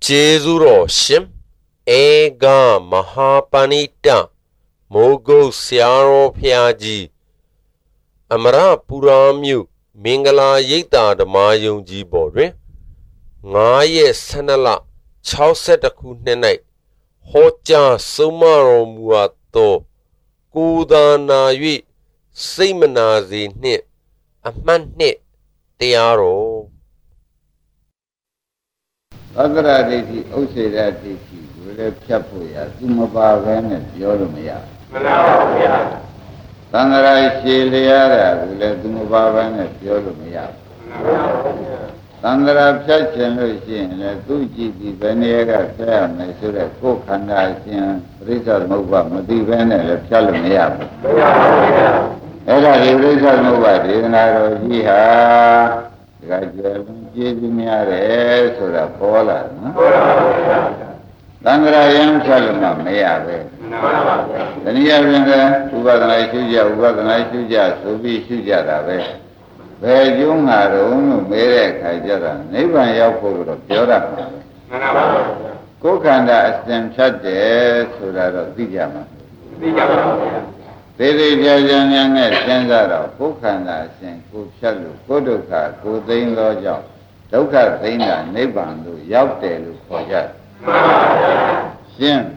Jezuro Shim Ega Mahapanita Mogo Siaro Piaji Amara Puramu Mingala Yeta the Mayung Jibore Ngaye Sanala Chausetaku Nenai Hoja Sumaro Muato Kuda Nayi Simanazi Nit Aman Nit Tiaro Agarati, Osedati, will have Chapuya, Sumabava, Yorumia. Tandara Shiliara, will have Dumabava, Yorumia. Tandara Pachan, Tuji, Venera, Mesura, Kokanda, Rizal Mova, Madivana, Chalumia. Era Rizal Mova, Dinaro, Jimiare, Sura Pola, Tangrayam Salama, Mayave. The Niavanga, Ubadanai Suja, Ubadanai Suja, Subi Suja, where young are own, Mere Kajara, Nevan Yapo, Jora. Kokanda, Stem Chate, Sura Dijama. They Jajan Senzara, Kokanda, Sen, Kushalu, Kodoka, Kodain Loja, Doka Dina, Nebandu, Yaute, Koja. Sim,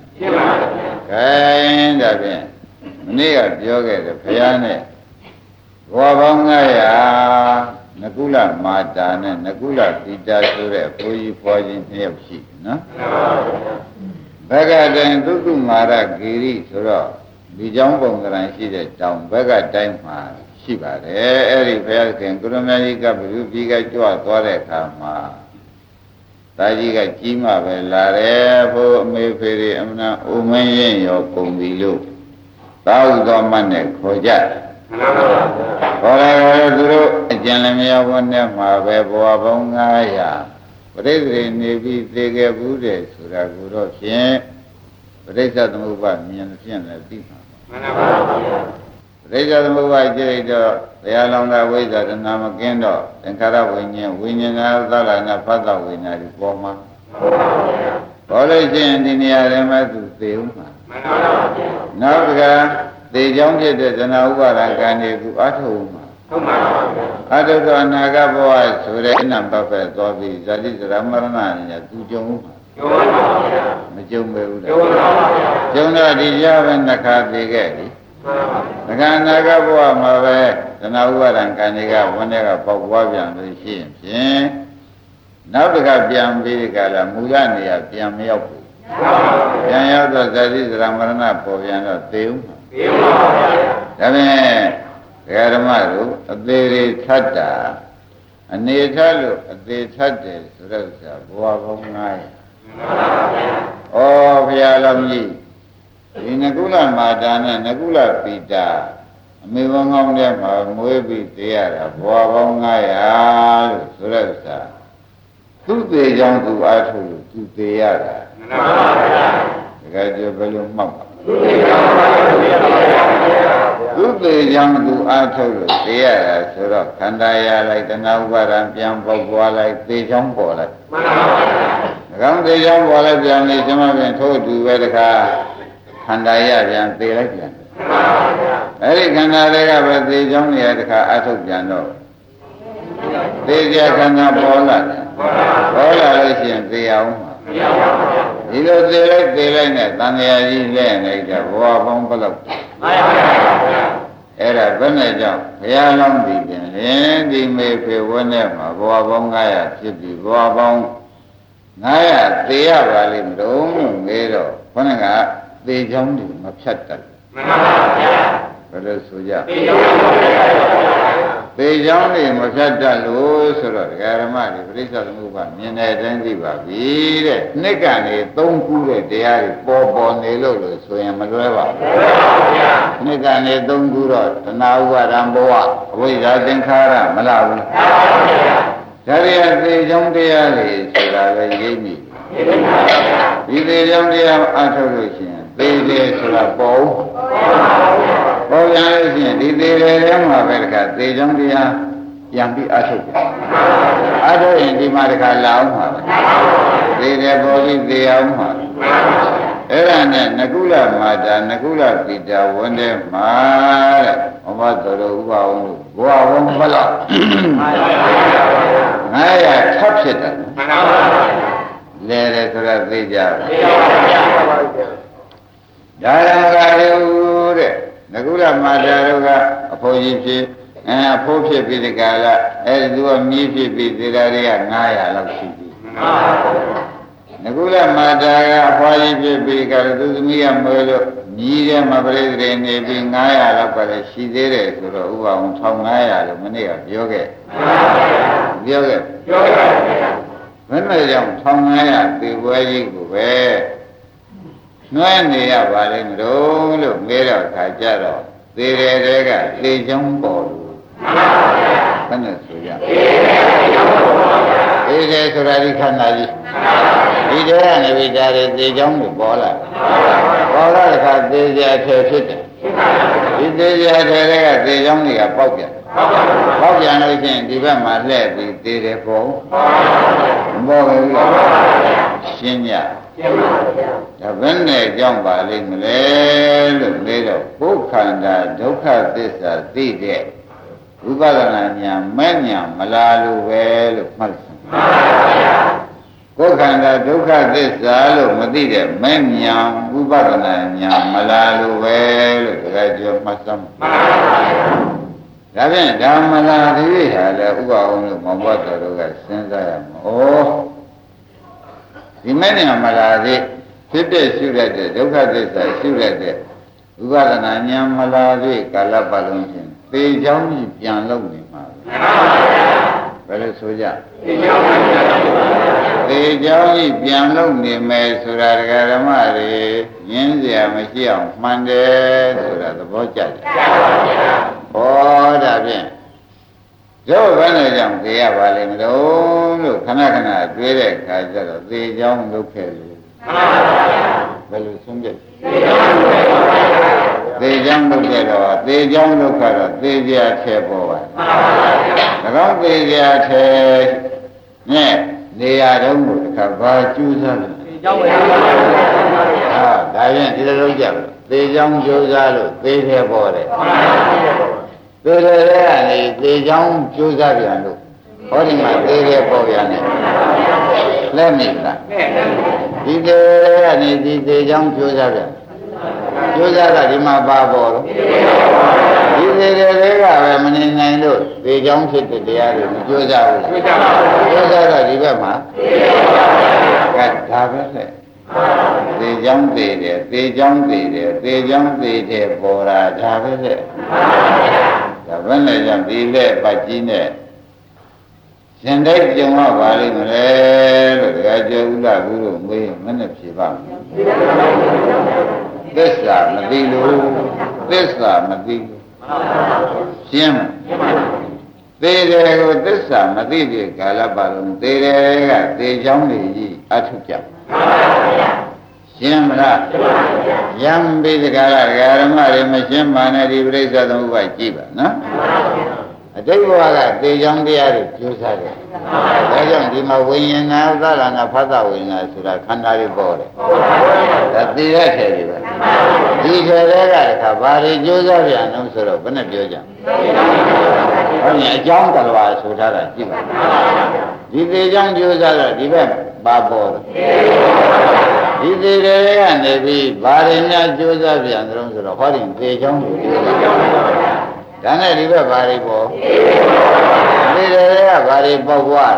kind of it. Near Yoga, the Piane, Wabangaya, Nakula Mata, Nakula Pita Sura, Puji Pojin Nepsi, no? Baga then Duku Mara Giri Sura. The jump and see the town Baga time Shiba, every fair can Gurumarica, Bubiga to a Toreka. Tajiga Chima, Lare, Mayferi, Amna, Umayan, your Kumbilu. Thou Domane, Koja. Or Janamia one name, Webongaya. But every Navy, they get Buddha, Suraguro, Reza the Muba, Mian, and Reza the Muba, they are long way that the Namagendo, and Karawinia, winning Aldala, and a father winner, the former. Always in the Niarema to Theuma. Now, they jumped at the Nawa and to Atoma. Other than Nagabo, so they number for Toby, that is Ramarana, to Joma. Jonah di Javan the Cardigati. The Ganagabua Mave, the Nawa and Caniga, Wanega Pogwabian, the Shim. Now the Gabian Vidicala, Mugania, Piam Yopu. Yanato, that is Ramarana Poviano, Teum. Yaramaru, a very Tata, and Netalu, a very Tata, Rosa, Boavonai. Oh, Pialamji. In Nagula Madana, Nagula Pita, Mivangam Yama, Muebi Tiara, Boavongaya, Surasa. Two days young to Atu, to Tiara. The Gajabalum Mama. Two days young to Atu, Tiara, Sura, Kandaya like the Navaran, Piampo, like the Jumbo. Come the young wallet and some of them told you where the car Handaya and they like them. Eric and I but they only had the car out of Jano. They just cannot Bola. Bola is the Yama. He was the like Tanya like the Wabon Polo. Era Beneja, Yalom Beacon, and they may pay one name, Wabongaya, Chippy, Wabong. Naya, they are valim, don't Gero, Ponaga, they jumped him of Shatter. Suja. They jumped him of Shatter, Lose or Garamari, Brisa Muba, Mina, Zanzibar, Vire, Negani, don't cool it, they are Bobo, Nelo, so I'm a driver. Negani, don't go out, and now Ramboa, with Adenkara, Malawi. Carry the young dear, so gave me. If the young dear alteration, they did Bow. Oh, if they young America, they young dear, young be uttered. Other in the Marica Lao, they never ပြီးသေအောင်မှာအဲ့ဒါနဲ့နကုလမာတာနကုလပိတာဝန်တဲ့မှာတဲ့ဘုရားတော်ဥပအောင်လို့ဘဝဝဘလောက်900ထပ်ဖြစ်တယ်မှန်ပါပါလဲတယ်ဆိုတာသိကြပါသိပါပါဒါရမကရုတဲ့နကုလမာတာတို့ကအဖိုးကြီးဖြစ်အဖိုးဖြစ်ပြီးဒီကလာအဲ့ဒီသူကမြည်ဖြစ်ပြီးသေတာတွေက900လောက်ရှိပြီမှန်ပါပါနကုလမာတာကအဖွားကြီးဖြစ်ပြီးကသူသမီးကမွေးလို့မြည်တယ်မပရိသေနေပြီး900လောက်ကလည်းရှိသေးတယ်ဆိုတော့ဥပအောင်1500လို့မနေ့ကပြောခဲ့ပြောခဲ့ဘယ်နဲ့ကြောင့်1500သေပွဲကြီးကိုပဲနှွဲနေရပါလိမ့်မလို့မေးတော့ခါကြတော့သေတယ်တဲ့ကသေချောင်းပေါ်လို့ဘယ်နဲ့ဆိုကြသေတယ်ဆိုတာဒီခန္ဓာကြီးဒီတည်းကနေပြီးဒါတွေသေချောင်းကိုပေါ်လာတဲ့ခါသေကြအထည်ဖြစ်တယ်ဒီသေကြအထည်တွေကသေချောင်းတွေကပေါက်ပြန်ပေါက်ပြန်လို့ရှိရင်ဒီဘက်မှာလှည့်ပြီးသေတယ်ပေါ်မပေါ်ဘူးရှင်းကြဒါဘယ်နဲ့ကြောင့်ပါလိမ့်မလဲလို့မေးတော့ဘုခန္ဓာဒုက္ခသစ္စာသိတဲ့ဝိပဿနာဉာဏ်မဲ့ဉာဏ်မလာလို့ပဲလို့မှတ်လိုက်ကိုယ်ခန္ဓာဒုက္ခသစ္စာလို့မသိတဲ့မဲ့ဉာဏ်ဝိပဿနာဉာဏ်မလာလို့ပဲလို့ဒါကြပြောမှတ်စမ်းဒါဖြင့်ဓမ္မလာတိဟာလည်းဥပအောင်လို့မောဘတ်တော်တို့ကစဉ်းစားရမှာဒီမဲ့ဉာဏ်မလာသေးဖြစ်တဲ့ရှုရတဲ့ဒုက္ခသစ္စာရှုရတဲ့ဥပဒနာဉာဏ်မလာသေးကာလပတ်လုံးချင်းသေချောင်းကြီးပြန်လုံနေမှာဘယ်လိုဆိုကြသေချောင်းကြီးပြန်လုံနေမယ်ဆိုတာဒကာဓမ္မတွေရင်းเสียမရှိအောင်မှန်တယ်ဆိုတာသဘောကျတယ်ဟောဒါဖြင့်တို့ဘယ်နဲ့ကြောင့်သိရပါလိမ့်မလို့ခဏခဏတွေးတဲ့အခါကျတော့သေချောင်းလုပ်ခဲ့လို့ဘယ်လိုဆုံးဖြတ်သေချောင်းလုပ်ခဲ့တော့သေချောင်းလုပ်ခဲ့တော့သေကြထဲပေါ်ပါ၎င်းသေကြထဲနဲ့နေရာတုံးကိုတစ်ခါဘာကျူးစားလို့သေချောင်းပဲဒါရင်ဒီလိုလုပ်ကြလို့သေချောင်းကျူးစားလို့သေထဲပေါ်တယ်သေတယ်ကနေသေချောင်းကျူးစားပြန်လို့ဟောဒီမှာသေထဲပေါ်ပြန်တယ်လက်မိလားဒီသေးကနေဒီသေးချောင်းကျိုးစားပြန်ကျိုးစားတာဒီမှာပါပေါ်လို့ဒီသေးတွေကပဲမနေနိုင်လို့သေချောင်းဖြစ်တဲ့တရားတွေမကျိုးစားဘူးကျိုးစားတော့ဒီဘက်မှာကဲဒါပဲလေသေချောင်းသေတယ်သေချောင်းသေတယ်သေချောင်းသေတယ်ပေါ်တာဒါပဲလေဒါပဲလေကြောင့်ဒီလက်ပတ်ကြီးနဲ့ရှင်တဲ့ကြုံရပါလိမ့်မလဲလို့တရားကျော်ဥလာဘူးလို့မေးရင်မနဲ့ဖြေပါမယ်သစ္စာမသိလို့သစ္စာမသိလို့ရှင်းသေတယ်ကိုသစ္စာမသိတဲ့ကာလပတ်လုံးသေတယ်ကသေချောင်းတွေကြီးအထုကြရှင်းမလားယံပိဒကာရဓမ္မတွေမရှင်းပါနဲ့ဒီပြိဿသမုပ္ပါကြည့်ပါနော်အတိတ်ဘဝကသေချောင်းတရားတွေကျိုးစားတယ်။ဒါကြောင့်ဒီမှာဝိညာဏသရဏဖသဝိညာဏဆိုတာခန္ဓာတွေပေါ်တယ်။ဒါသေရထဲတွေပဲ။ဒီထဲတွေကတခါဘာတွေကျိုးစားပြန်လို့ဆိုတော့ဘယ်နဲ့ပြောကြ။ဟုတ်ရင်အကြောင်းတလွာဆိုထားတာကြည့်ပါ။ဒီသေချောင်းကျိုးစားတော့ဒီဘက်ပါပေါ်တယ်။ဒီသေတွေကနေပြီးဘာတွေများကျိုးစားပြန်တယ်လို့ဆိုတော့ဟောဒီသေချောင်းကိုကျိုးစားဒါနဲ့ဒီဘက်ဘာတွေပေါ်ဒီတွေကဘာတွေပေါက်သွား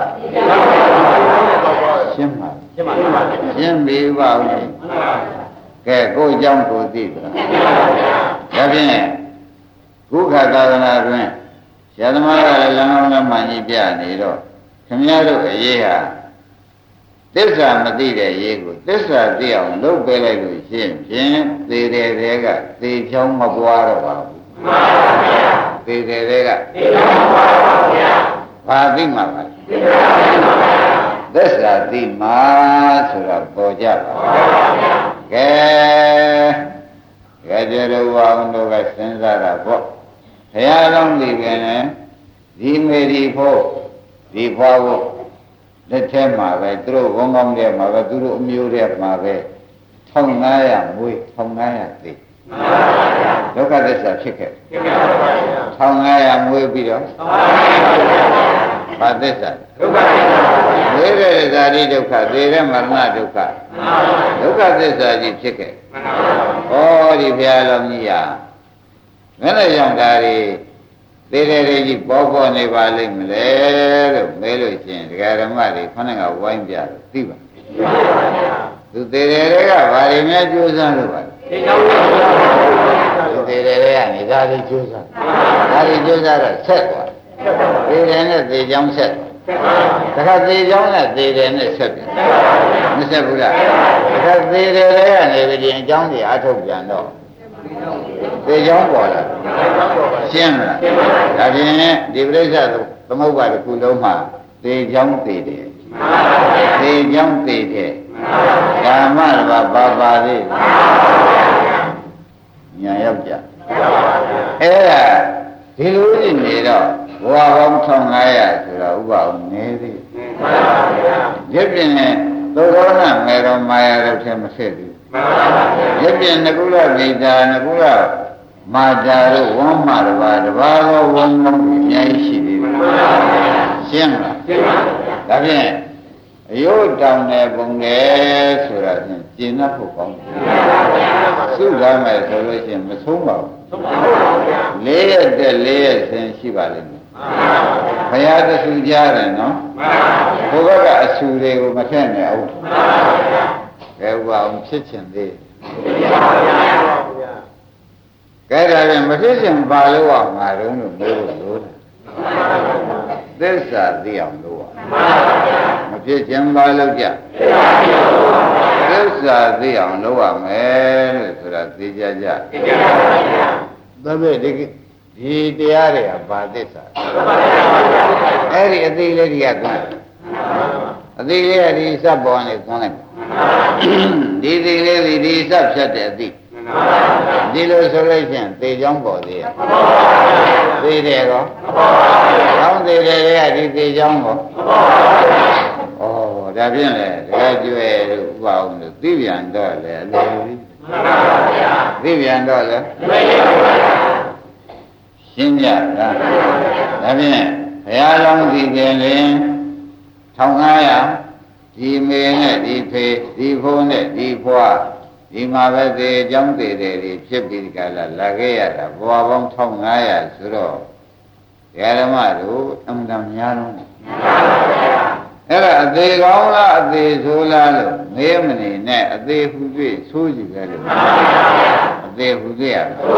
ရှင်းပါရှင်းပြီပါဦးကဲကိုယ်အကြောင်းကိုသိသလားဒါဖြင့်ကုခသာသနာတွင်ဆရာသမားကလည်းလမ်းကောင်းလမ်းမှန်ကြီးပြနေတော့ခင်ဗျားတို့အရေးဟာသစ္စာမသိတဲ့ရေးကိုသစ္စာသိအောင်လုပ်ပေးလိုက်လို့ရှင်းဖြင့်သေတဲ့တွေကသေချောင်းမပွားတော့ပါဘူးမှန်ပါဗျာသေတယ်တွေကသေပါပါဗျာဘာသိမှာပါလဲသစ္စာသိမှာဆိုတာပေါ်ကြပါဗျာကဲကြရဝအောင်တို့ကစဉ်းစားတာပေါ့ဘုရားလုံးဒီကနေ့ဒီမေဒီဖို့ဒီဖွားဖို့လက်ထဲမှာပဲသူတို့ဝန်းကောင်းထဲမှာပဲသူတို့အမျိုးထဲမှာပဲ1500မွေး1500သိဒုက္ခသစ္စာဖြစ်ခဲ့1500မွေးပြီးတော့ဘာသစ္စာဒုက္ခသစ္စာဝိရဇာတိဒုက္ခသေရမရဏဒုက္ခဒုက္ခသစ္စာကြီးဖြစ်ခဲ့ဩဒီဘုရားလုံးကြီးဟာမင်းလည်းကြောင့်ဒါတွေသေတယ်ကြီးပေါ်နေပါလိမ့်မလဲလို့မဲလို့ရှိရင်ဒကာဓမ္မတွေခொနဲ့ကဝိုင်းပြလို့သိပါသူသေတယ်တွေကဘာတွေများကြိုးစားလို့ပါသူသေတယ်တွေကနေဒါတွေကြိုးစားဒါတွေကြိုးစားတော့ဆက်သွားသေတယ်နဲ့သေချောင်းဆက်တခါသေချောင်းနဲ့သေတယ်နဲ့ဆက်ပြန်မဆက်ဘူးလားတခါသေတယ်တွေကနေပြီးအကြောင်းတွေအထုတ်ပြန်တော့သေချောင်းပေါ်လာရှင်းလားဒါဖြင့်ဒီပြိဿသမုပ္ပါဒ်တစ်ခုလုံးမှာသေချောင်းသေတယ်သေချောင်းသေတယ်ဓမ္မဘာပါသေးညာရောက်ကြအဲ့ဒါဒီလိုနေတော့ဘဝပေါင်း1500ဆိုတော့ဥပအောင်နေသေးရပြင်းနဲ့သောသောနာမေရောမာယာတို့ထဲမဖြစ်ဘူးရပြင်းနကုလမိတာနကုလမာတာတို့ဝမ်းမာတပါသောဝမ်းလုံးအများကြီးရှိသေးတယ်ရှင်းလားရှင်းပါဒါဖြင့်အယုတ်တောင်တဲ့ပုံလေဆိုတာဖြင့်ကျင့်တတ်ဖို့ကောင်းတယ်သုဒ္ဓမယ်ဆိုလို့ရှိရင်မဆုံးပါဘူး4 ရက်တက်4 ရက်ဆင်းရှိပါလိမ့်မယ်ဘုရားတဆူကြားတယ်နော်ဘုရားကအဆူတွေကိုမထည့်နဲ့ဟုတ်ကဲဥပအောင်ဖြစ်ချင်သေးကဲဒါပြန်မဖြစ်ချင်ပါလို့ကငါတို့လို့မေးလို့လို့သစ္စာသိအောင်လို့မဖြစ်ချင်ပါလို့ကြသစ္စာသိအောင်လုပ်ရမယ်လို့ဆိုတာသိကြကြဒါပဲဒီတရားတွေကဘာသစ္စာအဲ့ဒီအသေးလေးတွေကသွန်းအသေးလေးကဒီစပ်ပေါ်နေသွန်းလိုက်ဒီသေးလေးဒီစပ်ဖြတ်တဲ့အသေးဒီလိုဆိုလို့ရှိရင်သေချောင်းပေါ်သေးရသေတယ်ကောကောင်းသေးတယ်ကဒီသေချောင်းကောဒါဖြင့်လေတကယ်ကျွဲလို့ဥပအောင်လို့သိပြန်တော့လေအလိုသိပြန်တော့လေရှင်းကြလားဒါဖြင့်ဘုရားလုံးဒီကျင်လင်1500ဒီမေနဲ့ဒီဖေဒီဖိုးနဲ့ဒီဖွားဒီမှာပဲသေအကြောင်းသေးတယ်ဖြစ်ပြီးကြလာခဲ့ရတာဘဝပေါင်း1500ဆိုတော့ဓမ္မတို့အမှန်တမ်းများလုံးအဲ့ဒါအသေးကောင်းလားအသေးဆိုးလားလို့မေးမနေနဲ့အသေးဟူ၍ဆိုးကြည့်ပဲလို့အသေးဟူကြရ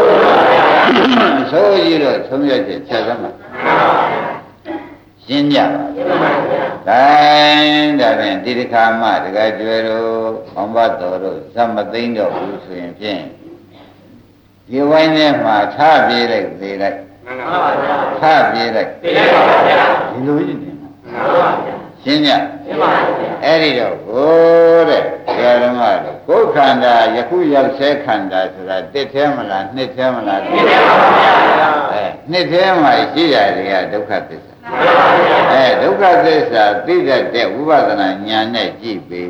ဆိုးကြည့်တော့သုံးရချက်ချက်သမှာရှင်းကြပါတိုင်းဒါဖြင့်ဒီတစ်ခါမှတကယ်ကျွဲတို့ဘောင်ဘတော်တို့ဇမသိမ့်တော့ဘူးဆိုရင်ဖြင့်ဒီဝိုင်းထဲမှာထားပြေးလိုက်သေးလိုက်ထားပြေးလိုက်သေးလိုက်ပါဗျာဒီလိုကြီးနေမှာရှင်းကြအဲ့ဒီတော့ကိုတဲ့ဓမ္မတို့ကိုယ်ခန္ဓာယခုရောက်ဆဲခန္ဓာဆိုတာတစ်ထဲမလားနှစ်ထဲမလားနှစ်ထဲပါဗျာနှစ်ထဲမှာရှိရတယ်ကဒုက္ခသစ္စာဒုက္ခသစ္စာသိတတ်တဲ့ဝိပဿနာဉာဏ်နဲ့ကြည့်ပြီ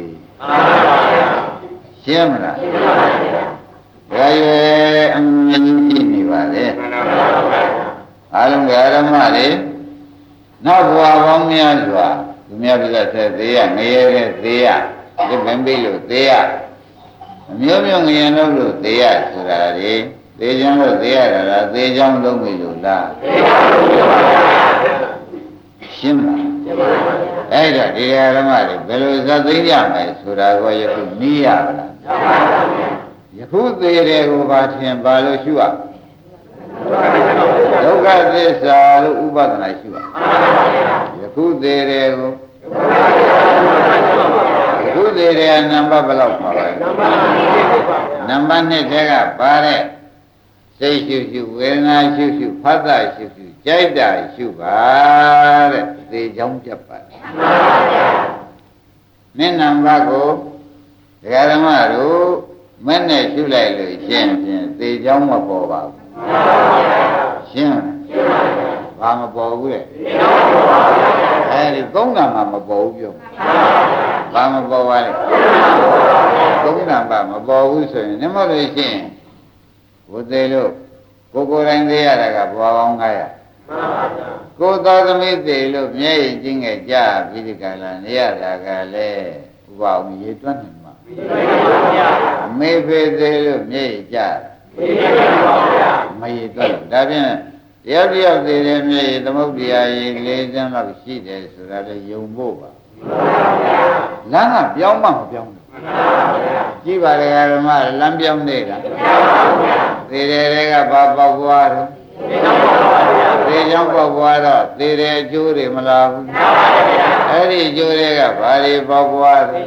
ရှင်းမလားရှင်းပါပါဗျာဒါရွယ်အမြင်ကြည့်နေပါလေအားလုံးဓမ္မတွေနောက်ဘဝပေါင်းများစွာသူများပြတ်တဲ့သေးရငရဲတဲ့သေးရဒီမင်းပြီးလို့သေးရအမျိုးမျိုးငရင်လို့သေးရဆိုတာလေသေချမ်းလို့သေးရတာလားသေချမ်းလုံးပြီလို့လားသေချမ်းလုံးပါဗျာရှင်းပါရှင်းပါအဲ့တော့ဒီဓမ္မတွေဘယ်လိုဇတ်သိကြမယ်ဆိုတာကိုယခုနီးရပါလားယခုသေးတယ်ကိုပါထင်ပါလို့ရှုရဒုက္ခသစ္စာလို့ဥပဒနာရှုရယခုသေးတယ်ကိုယခုသေးတယ်နံပါတ်ဘယ်လောက်ပါလဲနံပါတ်2ထဲကပါတဲ့စိတ်ရှုရှုဝေဒနာရှုရှုဖတ်တာရှုရှုကြိုက်တာရှုပါတဲ့သေချောင်းပြတ်ပါမျက်နှာဘက်ကိုဒကာဓမ္မတို့မနဲ့ရှုလိုက်လို့ရှင်းဖြင့်သေချောင်းမပေါ်ပါဘူးရှင်းဘာဘာမပေါ်ဘူးလေအဲဒီသုံးနာမှာမပေါ်ဘူးပြောဘာမပေါ်ပါလဲသုံးနာမှာမပေါ်ဘူးဆိုရင်နမလို့ရှိရင်ဘုသေးလို့ကိုယ်တိုင်သေးရတာကဘွားကောင်း900ကိုယ်သားသမီးသေးလို့မျက်ရည်ချင်းငယ်ကြပြီးဒီကလာနေရတာကလည်းဥပအောင်ရေတွန်းနေမှာအမေဖေသေးလို့မျက်ရည်ကြမရည်တွန်းဒါဖြင့်တယောက်တယောက်သေးတယ်မျက်ရည်သမုဒ္ဒရာရေ4စင်းလောက်ရှိတယ်ဆိုတာလည်းယုံဖို့ပါလမ်းကပြောင်းမှမပြောင်းဘူးကြည့်ပါလေဓမ္မလမ်းပြောင်းနေတာသေးတယ်တွေကဘာပေါက်သွားတော့သေချောင်းပေါက်သွားတော့သေတယ်အကျိုးတွေမလာဘူးအဲ့ဒီအကျိုးတွေကဘာတွေပေါက်သွားတော့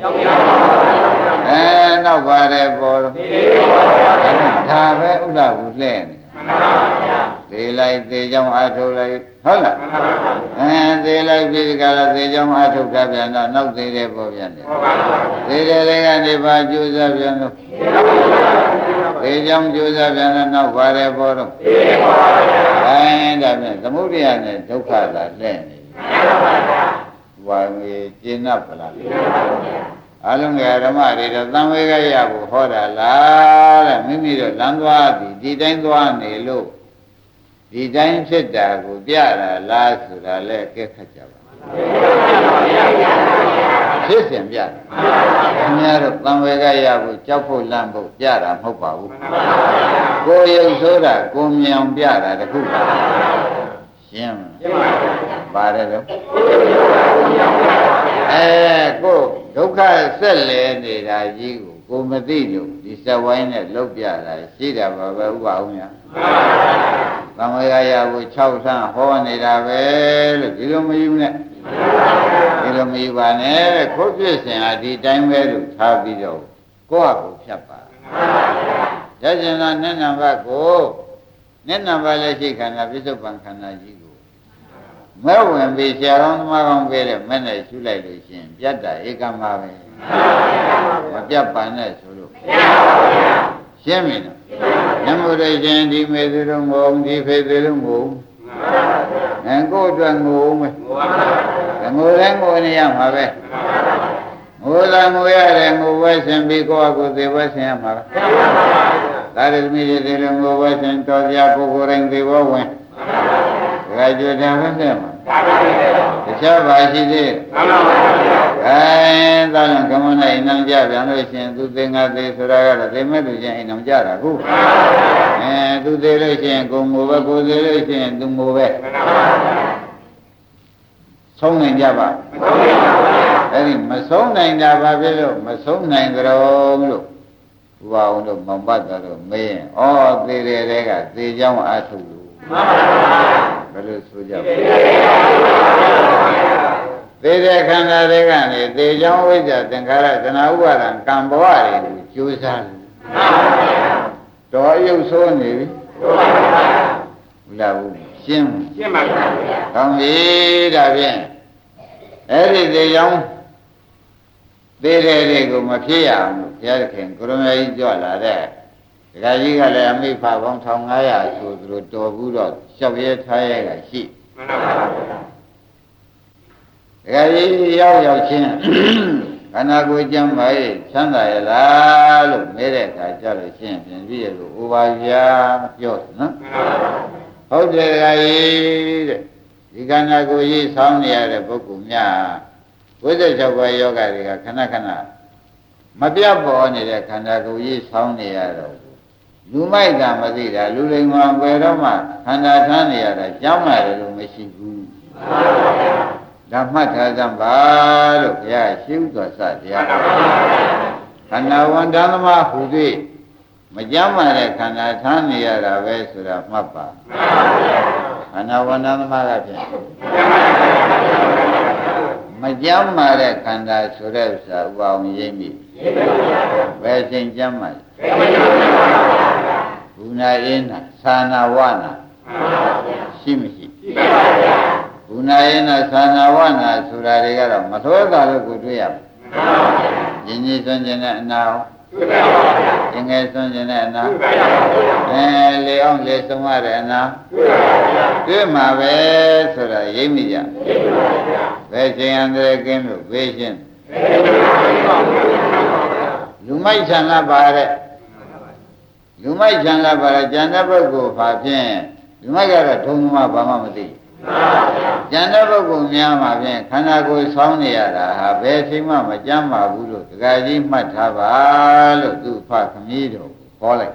နောက်ပါတယ်ပေါ်တော့ဒါပဲဥဒ္ဒဘူးလှဲ့နေသေလိုက်သေချောင်းအထုတ်လိုက်ဟုတ်လားသေလိုက်ပြီးဒီကလာသေချောင်းအထုတ်တာပြန်တော့နောက်သေးတယ်ပေါ်ပြန်တယ်သေတယ်တွေကနေပါကျိုးစားပြန်တော့သေချောင်းကျိုးစားပြန်တော့နောက်ပါတယ်ပေါ်တော့ဒါဖြင့်သမုဒိယနဲ့ဒုက္ခသာလှဲ့နေဝါငေကျင့်납ပလားအလုံးကဓမ္မတွေတော့သံဝေကရဖို့ဟောတာလားတဲ့မိမိတို့လမ်းသွားသည်ဒီတိုင်းသွားနေလို့ဒီတိုင်းဖြစ်တာကိုပြတာလားဆိုတာလဲကဲခတ်ကြပါဖြစ်စဉ်ပြတယ်ခင်ဗျားတို့သံဝေကရဖို့ကြောက်ဖို့လန့်ဖို့ပြတာမဟုတ်ပါဘူးကိုယ်ရုပ်ဆိုးတာကိုမြင်အောင်ပြတာတခုပါရှင်းမလားပါတယ်တော့ကိုဒုက္ခဆက်လဲနေတာကြီးကိုမသိလို့ဒီစက်ဝိုင်းနဲ့လုတ်ပြတာရှိတာပါပဲဥပအောင်ညာသံဝေကရကို6ဆန်းဟောနေတာပဲလို့ဒီလိုမယူနဲ့ဒီလိုမယူပါနဲ့ခုဖြစ်စဉ်ဟာဒီတိုင်းပဲလို့ထားပြီးတော့ကိုယ့်ဟာကိုဖြတ်ပါရကျင်သာနဲ့နံပါတ်ကိုနဲ့နံပါတ်လည်းရှိခန္ဓာပြစ္ဆုတ်ပံခန္ဓာကြီးကိုမဲ့ဝင်ပြီးဆရာတော်သမားကောင်းပေးတဲ့မဲ့နဲ့ရှုလိုက်လို့ရှိရင်ပြတ်တာဧကမပဲမပြတ်ပါနဲ့ဆိုလို့ရှင်းပြီနော်နမရရှင်ဒီမေသူတို့ငုံဒီဖေသူတို့ငုံကိုယ်အတွက်ငုံမယ်ငိုလည်းငိုနေရမှာပဲငိုလည်းငိုရတယ်ငိုဝဲရှင်ပြီးကိုယ့်အကိုသေဝဲရှင်ရမှာပဲဒါရသမီးတွေဒီလိုငိုဝဲရှင်တော်ပြကိုယ်ကိုယ်တိုင်သေဝဝင်ဒါကြွတယ်ပဲနဲ့မှာတခြားပါရှိသေးသာလကမနဲ့အိမ်အောင်ကြပြန်လို့ရှင်သူသေငါသေးဆိုတာကတော့သေမဲ့သူချင်းအိမ်အောင်ကြတာခုသူသေလို့ရှင်ကိုငိုပဲကိုသေလို့ရှင်သူငိုပဲဆုံးနိုင်ကြပါအဲ့ဒီမဆုံးနိုင်တာဘာဖြစ်လို့မဆုံးနိုင်ကြတော့လို့ဥပအောင်လို့မောင်ပတ်တော်မေးရင်ဩသေတယ်တဲ့ကသေချောင်းအားထုတ်လို့ဘယ်လိုဆိုကြပါသေတဲ့ခန္ဓာတွေကနေသေချောင်းဝိဇ္ဇာသင်္ခါရသနာဥပါဒံကံဘဝတွေကိုကြိုးစားတယ်တော်အယုတ်ဆိုးနေပြီဘုရားဘူးရှင်းပါဗျာ။ကောင်းပြီဒါဖြင့်အဲ့ဒီသေချောင်းသေးတဲ့တွေကိုမဖြစ်ရအောင်လို့ဘုရားခင်ကိုရမကြီးကြွလာတဲ့ဒကာကြီးကလည်းအမိဖပေါင်း1500ဆိုသူတို့တော်ဘူးတော့လျှောက်ရဲထားရဲကရှိမှန်ပါပါဒကာကြီးရောက်ချင်းခန္ဓာကိုယ်ကြမ်းပါရဲ့ချမ်းသာရလားလို့မဲတဲ့အခါကြလို့ရှင်းပြန်ပြီးရလို့ဥပါဗျာပြောနော်ဟုတ်တယ်ခါကြီးတဲ့ဒီခန္ဓာကိုယ်ကြီးဆောင်းနေရတဲ့ပုဂ္ဂိုလ်များ56ဘဝယောဂတွေကခဏခဏမပြတ်ပေါ်နေတဲ့ခန္ဓာကိုယ်ကြီးဆောင်းနေရတော့လူမိုက်တာမသိတာလူလိမ္မာဘယ်တော့မှခန္ဓာထမ်းနေရတာကြောင်းရတယ်လို့မရှိဘူးဒါမှတ်ထားစမ်းပါလို့ဘုရားရှိဥတော်စတရားခန္ဓာဝန်တန်သမားဟူသည်မကြမ်းပါတဲ့ခန္ဓာထမ်းနေရတာပဲဆိုတာမှတ်ပါခန္ဓာဝန်တန်သမားကဖြင့်မကြမ်းပါတဲ့ခန္ဓာဆိုတဲ့ဥစ္စာဥပအောင်ရိပ်မိဘယ်ချိန်ကြမ်းပါလဲဘုနာအင်းနာသာနာဝနာရှိမရှိဘုနာအင်းနာသာနာဝနာဆိုတာတွေကတော့မသွဲတာလို့ကိုတွေ့ရပါညီညီစွန့်ကျင်တဲ့အနာကျင်ငယ်ဆွမ်းကျင်တဲ့အနာလေအောင်လေဆုံးရတဲ့အနာတွေ့မှာပဲဆိုတာရိပ်မိကြဘယ်ချိန်အန္တရာယ်ကင်းလို့ဘေးရှင်းလူမိုက်ဆံလာပါတဲ့လူမိုက်ဆံလာပါတဲ့ဉာဏ်တဲ့ပုဂ္ဂိုလ်ဘာဖြင့်လူမိုက်ကတော့ထုံးမှဘာမှမသိဉာဏ်တဲ့ပုဂ္ဂိုလ်များမှာဖြင့်ခန္ဓာကိုယ်ဆောင်းနေရတာဟာဘယ်ချိန်မှမကြမ်းပါဘူးလို့ဒကာကြီးမှတ်ထားပါလို့သူ့ဖခမည်းတော်ကိုခေါ်လိုက်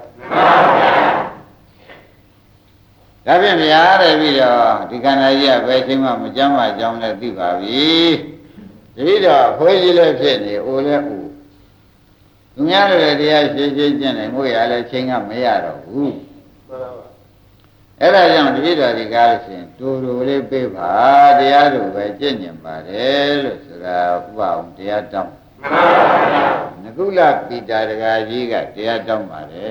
ဒါဖြင့်ဗျာတဲ့ပြီးတော့ဒီခန္ဓာကြီးကဘယ်ချိန်မှမကြမ်းပါကြောင်းလည်းသိပါပြီတတိတော့ခွေးကြီးလည်းဖြစ်နေအိုလည်းအိုသူများတွေတရားရှင်းရှင်းကျင့်တယ်ငွေရလည်းချိန်ကမရတော့ဘူးအဲ့ဒါကြောင့်တတိတော်ဒီကားလို့ရှိရင်တူတူလေးပြေးပါတရားတို့ပဲကျင့်ကျင်ပါတယ်လို့ဆိုတာဥပအောင်တရားတောင်းငကုလပိတာတကာကြီးကတရားတောင်းပါတယ်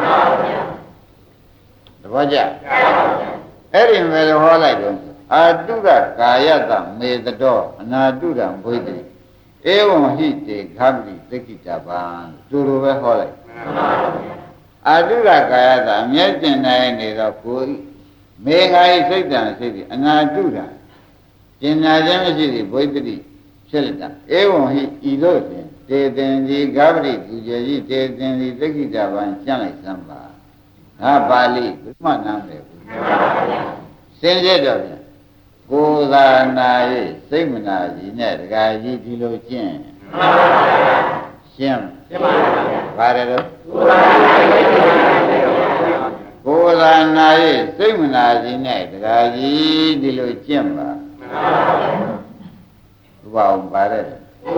သဘောကျအဲ့ဒီမဲ့ဟောလိုက်တော့အာတုရကာယတမေတတော်အနာတုရံဘုဒ္ဓိဧဝံဟိတေခဗ္ဗိသက္ကိတပံတူတူပဲဟောလိုက်အာတုရကာယတအမျက်ကျင်နိုင်နေတော့ကိုယ်မေဃာဤစိတ်တံစိတ်ဒီအနာတုရံကျင်နာခြင်းမရှိသည့်ဘုဒ္ဓိဖြစ်လက်တာဧဝံဟိဤတို့ဖြင့်တေသင်ကြီးခဗ္ဗိသူကျေကြီးတေသင်ကြီးသက္ကိတပံကျမ်းလိုက်စမ်းပါငါပါဠိဘုမနာမယ်ဘူးစင်ကြတော့ပြန်ကိုယ်သာနာ၏စိတ်မနာကြီးနဲ့တခါကြီးဒီလိုကျင့်ရှင်းပါဗျာပါတယ်တော့ကိုယ်သာနာ၏စိတ်မနာကြီးနဲ့တခါကြီးဒီလိုကျင့်ပါဘုရားအောင်ပါတယ်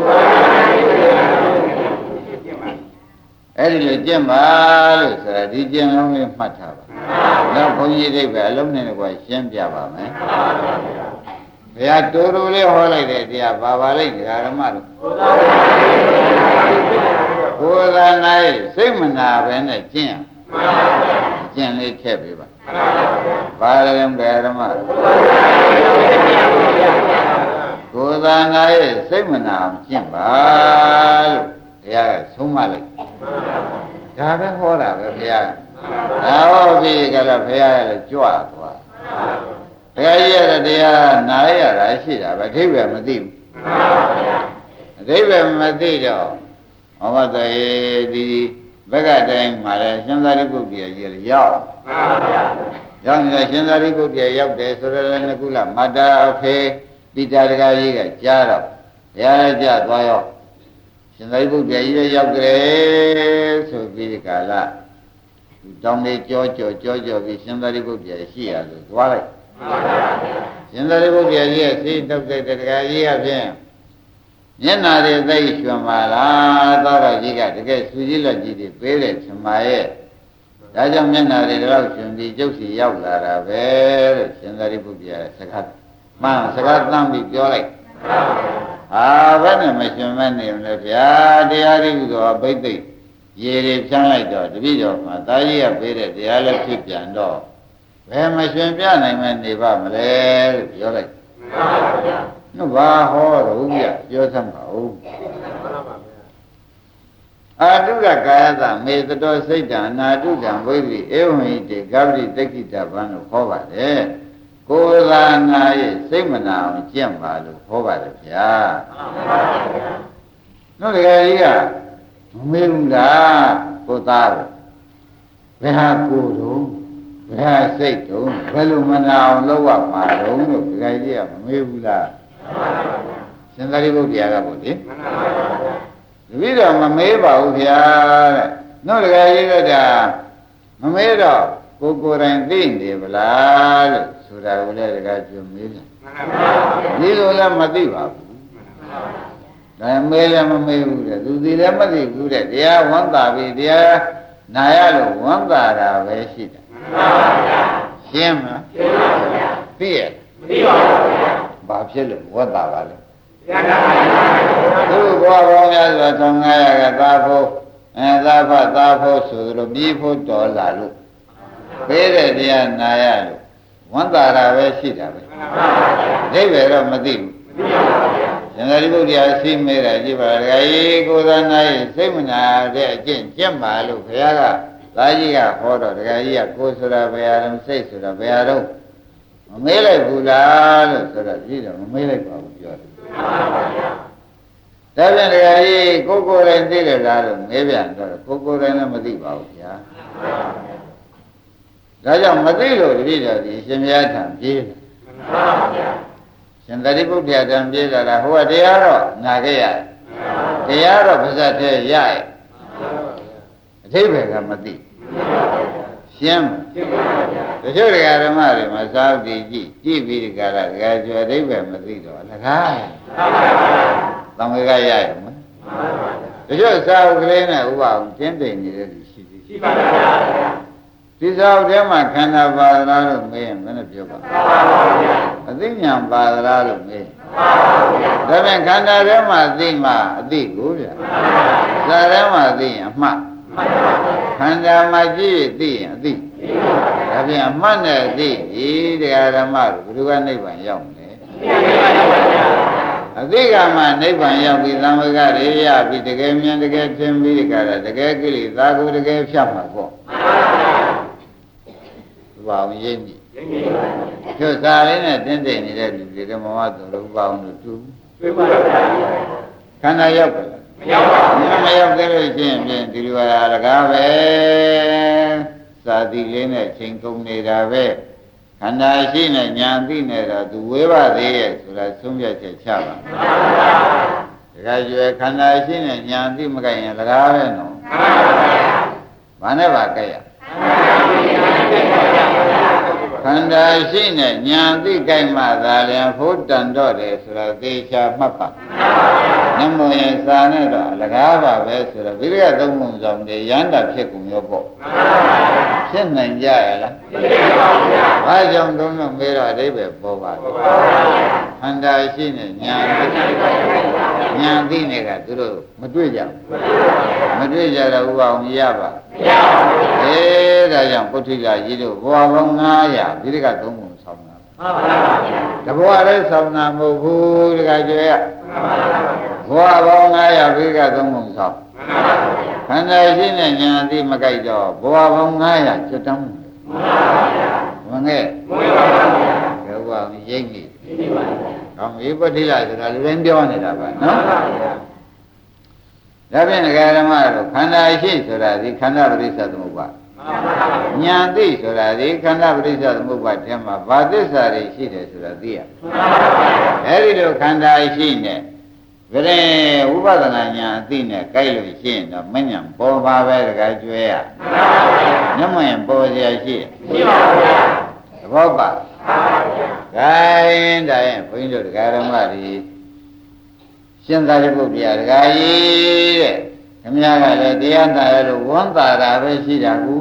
အဲ့ဒီလိုကျင့်ပါလို့ဆိုတာဒီကျင့်လုံးလေးမှတ်ထားပါနောက်ဘုန်းကြီးအိဗယ်အလုံးနဲ့ကွာရှင်းပြပါမယ်ဘုရားတူတူလေးဟောလိုက်တဲ့တရားဘာပါလိမ့်ဒကာဓမ္မတို့ကိုယ်သာနိုင်စိတ်မနာပဲနဲ့ကျင့်ကျင့်လေးထည့်ပေးပါဘာလဲဒကာဓမ္မတို့ကိုယ်သာနိုင်စိတ်မနာအောင်ကျင့်ပါလို့ဘုရားကဆုံးမလိုက်ဒါပဲဟောတာပဲဘုရားဟောပြီကြတော့ဘုရားလည်းကြွသွားတရားကြီးရတဲ့တရားနာရတာရှိတာပဲအဓိပ္ပာယ်မသိဘူးအဓိပ္ပာယ်မသိတော့ဟောတဲ့ဒီဘက်ကတိုင်းမှာလည်းရှင်သာရိပုတ္တရာကြီးရောက်ရောက်နေရှင်သာရိပုတ္တရာရောက်တယ်ဆိုတော့လည်းကုလမတ္တာအဖေပိတာတကာကြီးကကြားတော့ဘုရားလည်းကြားသွားရောရှင်သာရိပုတ္တရာကြီးရောက်တယ်ဆိုပြီးဒီကာလတောင်းလေးကြောပြီးရှင်သာရိပုတ္တရာရှိရလို့သွားလိုက်ရှင်သာရိပုတ္တရာကြီးရဲ့စိတ်တောက်တဲ့တရားကြီးအပြင်မျက်နာတွေသိရွှင်ပါလားသောတော်ကြီးကတကယ်စူကြီးလက်ကြီးတွေပေးတယ်ရှင်မရဲ့ဒါကြောင့်မျက်နာတွေတော့ရွှင်ပြီးကျုပ်စီရောက်လာတာပဲလို့ရှင်သာရိပုတ္တရာစကားမှန်စကားသမ်းပြီးပြောလိုက်ဟာဘယ်နဲ့မရှင်မနေမလဲဗျာတရားရိပုသောဘိသိက်ရေတွေဖြန်းလိုက်တော့တပည့်တော်မှာတာကြီးကပေးတဲ့တရားလည်းဖြစ်ပြန်တော့ဘယ်မရှင်ပြနိုင်မနေပါမလဲလို့ပြောလိုက်မှန်ပါဗျာနော်ဘာဟောတော့ဗျာပြောသမ်းပါဦးအာတုရကာယတမေတ္တောစိတ်တံအနာတုတံဝိရိဧဝံဟိတေဂဗ္ဗိတက္ခိတဗံလို့ခေါ်ပါတယ်ကိုယ်သာနာရဲ့စိတ်မနာအောင်ကျင့်ပါလို့ခေါ်ပါတယ်ဗျာမှန်ပါဗျာနော်တကယ်ကြီးကမမေးဘူးလားကိုသားပဲဘယ်ဟာကိုယ်တော့ဘယ်ဟာစိတ်တော့ဘယ်လိုမနာအောင်လုပ်ရမှာတော့လို့တကယ်ကြီးကမမေးဘူးလားရှင်သာရိပုတ္တရာကဘုရားမှန်ပါဗျာတပည့်တော်မမေးပါဘူးဗျာတဲ့နော်တကယ်ကြီးကဒါမမေးတော့ကိုယ်တိုင်သိနေဗလားလို့ဆိုတာကိုလည်းတကယ်ကျွမေးတယ်ဒီလိုလည်းမသိပါဘူးဒါမေးလည်းမမေးဘူးတဲ့သူသိလည်းမသိဘူးတဲ့တရားဝမ်းသာပြီတရားနာရလို့ဝမ်းသာတာပဲရှိတယ်ရှင်းမလားသိရမသိပါဘူးဘာဖြစ်လို့ဝမ်းသာပါလဲသူ့ဘဝပေါင်းများစွာ1500ကသာဖို့သာဖသာဖို့ဆိုလို့ပြီးဖို့တော်လာလို့ပေးတဲ့တရားနာရလို့ဝမ်းသာတာပဲရှိတာပဲအိဗယ်တော့မသိဘူးရှင်သာရိပုတ္တရာရှိမဲတာကြည့်ပါဒကာကြီးကိုယ်သာနာရဲ့စိတ်မနာတဲ့အကျင့်ကျင့်ပါလို့ဘုရားကသားကြီးကဟောတော့ဒကာကြီးကကိုယ်ဆိုတာဘယ်ဟာတော့စိတ်ဆိုတာဘယ်ဟာတော့မမေးလိုက်ဘူးလားလို့ဆိုတော့ကြည့်တော့မမေးလိုက်ပါဘူးပြောတယ်ဒါပြန်ဒကာကြီးကိုယ်တိုင်သိတယ်လားလို့မေးပြန်တော့ကိုယ်တိုင်လည်းမသိပါဘူးဗျာဒါကြောင့်မသိလို့တပည့်တော်ဒီရှင်ဘုရားထံပြေးတယ်ရှင်သာရိပုတ္တရာထံပြေးလာတာဟိုကတရားတော့နာခဲ့ရတယ်တရားတော့ပါဇတ်ထဲရရဲ့အထိပ္ပယ်ကမသိရှင်းတချို့ဓမ္မတွေမှာသာဝတိကြည့်ပြီးဒီကရဒကာကျော်အထိပ္ပယ်မသိတော့လကားသံဃာရရဲ့မတချို့သာဝကလေးနဲ့ဥပအောင်ကျင်းသိနေတဲ့လူရှိသေးရှိပါပါဒီသာဝထဲမှာခန္ဓာပါဒလားလို့မေးရင်ဘယ်နဲ့ပြောပါအသိဉာဏ်ပါဒလားလို့မေးဒါပြန်ခန္ဓာထဲမှာသိမှအသိကိုဗျာသာထဲမှာသိရင်အမှတ်ခန္ဓာမှာကြည့်သိရင်အသိဒါပြန်အမှတ်နဲ့သိဒီတရားဓမ္မတို့ဘယ်သူကနိဗ္ဗာန်ရောက်မလဲအသိကမှနိဗ္ဗာန်ရောက်ပြီးသံဝေကရေရပြီးတကယ်မြင်တကယ်ထင်ပြီးဒီကရတကယ်ကိလေသာကိုတကယ်ဖြတ်မှာပေါ့ဘာအောင်ရိပ်ပြီကျိုးစားလေးနဲ့တင်းတိမ်နေတဲ့လူတွေကမမတော်လို့ဘာအောင်လို့တူတွေ့ပါလားခန္ဓာရောက်ပါလားမရောက်ပါဘူးမရောက်သေးလို့ချင်းဖြင့်ဒီလိုဟာတကားပဲစာတိလေးနဲ့ချိန်ကုန်နေတာပဲခန္ဓာရှိနေညာသိနေတော့သူဝေးပါသေးရဲ့ဆိုတာသုံးပြချက်ချပါတခါကျွယ်ခန္ဓာရှိနေညာသိမကြရင်တကားပဲနော်ဘာနဲ့ပါကြက်ရခန္ဓာရှိနေညာသိကြိုက်မှသာလျှင်ဖို့တန်တော့တယ်ဆိုတော့သေချာမှတ်ပါနမယေစာနဲ့တော့အလကားပါပဲဆိုတော့ဗိရိယသုံးပုံဆောင်တယ်ရန္တာဖြစ်ကုန်ရောပေါ့ဖြစ်နိုင်ကြရလားဖြစ်ပါဘူးဗျာဘာကြောင့်သုံးလို့မေးတော့အဓိပ္ပာယ်ပေါ်ပါလဲခန္ဓာရှိနေညာသိနေကသူတို့မတွေ့ကြဘူးမတွေ့ကြတော့ဥပအောင်ရပါမရပါဘူးဒါကြောင့်ပုထိလာကြီးတို့ဘဝပေါင်း900ဗိရိယသုံးပုံဆောင်တာမှန်ပါဗျာတဘဝလည်းဆောင်တာမဟုတ်ဘူးတခါကျွဲဘဝပေါင်း900ဗိရိယသုံးပုံဆောင်ခန္ဓာရှိနေညာသိမကြိုက်တော့ဘဝပေါင်း900ကျွတ်တမ်းမှန်ပါဗျာမငဲ့မွေးပါဗျာဘဝရိပ်ပြီကောင်းပြီပုထိလာဆိုတာလူတိုင်းပြောနေတာပါနော်ဒါဖြင့်ဒကာဓမ္မတို့ခန္ဓာရှိဆိုတာဒီခန္ဓာပရိစ္ဆေသမုပ္ပါညာသိဆိုတာဒီခန္ဓာပရိစ္ဆေသမုပ္ပါထဲမှာဘာသစ္စာတွေရှိတယ်ဆိုတာသိရအဲဒီလိုခန္ဓာရှိနေဗရေဝိပဿနာညာအသိနဲ့ကြိုက်လို့ရှိရင်တော့မဉ္ဇဉ်ပေါ်ပါပဲဒကာကျွဲရမျက်မှန်ပေါ်เสียရှိပါဘူးဗျာသဘောပါဂိုင်းတိုင်းဘုန်းကြီးတို့ဒကာဓမ္မတွေရှင်သာရိပုတ္တရာဒကာကြီးတဲ့ခင်ဗျားကလည်းတရားနာရလို့ဝန်တာတာပဲရှိတာကူ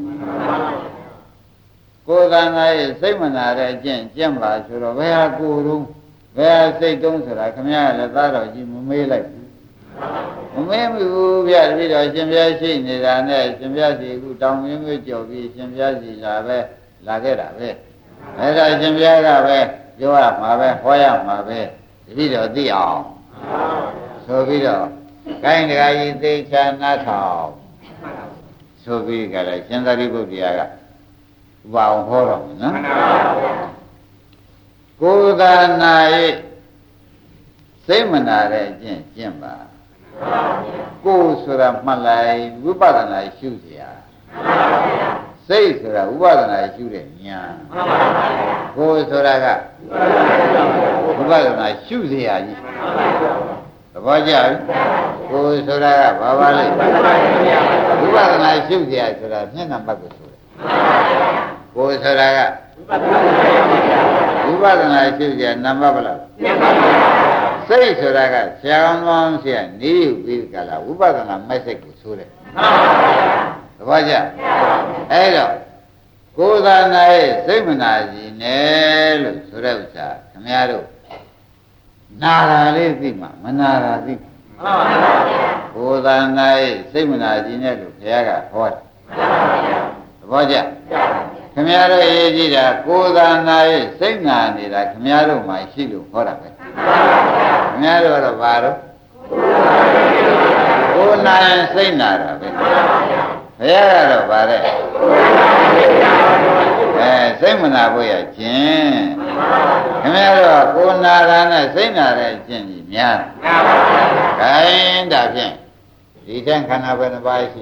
ကိုယ်ကံရဲ့စိတ်မနာတဲ့အကျင့်ကျင့်ပါဆိုတော့ဘယ်ဟာကိုယ်တော့ဘယ်ဟာစိတ်တုံးဆိုတာခင်ဗျားကလည်းသားတော်ကြီးမမေးလိုက်ဘူးမမေးဘူးဗျာတပည့်တော်ရှင်ဘုရားရှိနေတာနဲ့ရှင်ဘုရားစီအခုတောင်မျိုးမျိုးကြော်ပြီးရှင်ဘုရားစီလာခဲ့တာပဲအဲ့ဒါရှင်ဘုရားကပဲပြောရမှာပဲဟောရမှာပဲတပည့်တော်သိအောင်ဆိုပြီးတော့ကိုင်းတကာကြီးသေချာနားထောင်ဆိုပြီးကြတယ်ရှင်သာရိပုတ္တရာကဘာအောင်ဟောတော့နော်ကိုယ်သာနာရဲ့စိတ်မနာတဲ့အကျင့်ကျင့်ပါကိုယ်ဆိုတာမှတ်လိုက်ဝိပဿနာရှုเสียစိတ်ဆိုတာဥပဒနာရှုတဲ့ညာကိုယ်ဆိုတာကဝိပဿနာရှုเสียကြီးသဘောကျပြီကိုယ်ဆိုတာကဘာပါလဲဝိပဿနာရှုเสียဆိုတာမျက်နှာပတ်ကိုဆိုတယ်ကိုယ်ဆိုတာကဝိပဿနာရှုเสียနာမပလားစိတ်ဆိုတာကဆရာကောင်းကောင်းဆရာနေယူပြီးကြလားဝိပဿနာမဲ့စိတ်ကိုဆိုတယ်သဘောကျအဲ့တော့ကိုယ်သာနာရဲ့စိတ်မနာစီနဲ့လို့ဆိုတဲ့ဥစ္စာခင်ဗျားတို့နာတာလေးသိမှမနာတာသိကိုယ်သာနာရဲ့စိတ်မနာစီနဲ့လို့ဘုရားကဟောတယ်သဘောကျခင်ဗျားတို့ရေးကြည့်တာကိုယ်သာနာရဲ့စိတ်နာနေတာခင်ဗျားတို့မှရှိလို့ဟောတာပဲမများတော့ဘာလို့ကိုယ်နာရင်စိတ်နာတာပဲဘုရားကတော့ဗါတဲ့စိတ်မနာဖို့ရခြင်းခင်ဗျားတော့ကိုယ်နာတာနဲ့စိတ်နာတဲ့ခြင်းကြီးများခိုင်းဒါဖြင့်ဒီတဲ့ခန္ဓာပဲတစ်ပါးရှိ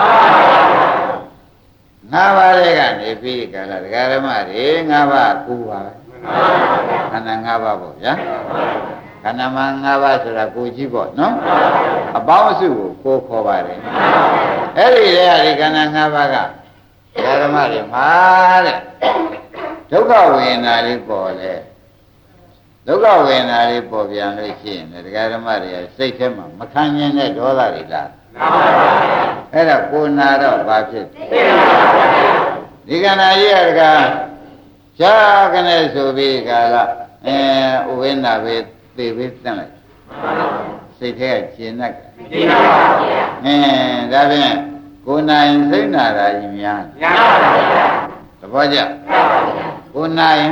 ၅ပါးလေးကနေပြီးကြလားဒကာဓမ္မတွေ၅ပါးကူပါပဲခန္ဓာ၅ပါးပေါ့ဗျာခန္ဓာမှာ၅ပါးဆိုတာကိုကြည့်ပေါ့နော်အပေါင်းအစုကိုခေါ်ပါတယ်အဲ့ဒီလေဒီခန္ဓာ၅ပါးကဓမ္မတွေမှာတဲ့ဒုက္ခဝေဒနာလေးပေါ်လေဒုက္ခဝေဒနာလေးပေါ်ပြန်လို့ရှိရင်ဒကာဓမ္မတွေကစိတ်ထဲမှာမခံကျင်တဲ့ဒေါသတွေလားအဲ့ဒါကိုနာတော့ဘာဖြစ်ဒီခန္ဓာကြီးကဒကာရှားကနေဆိုပြီးကာလဥဝိနာပဲသေပဲတန်းလိုက်စိတ်ထဲကကျင်တတ်တယ်ဒါဖြင့်ကိုနိုင်စိတ်နာတာကြီးများသဘောကျကိုနိုင်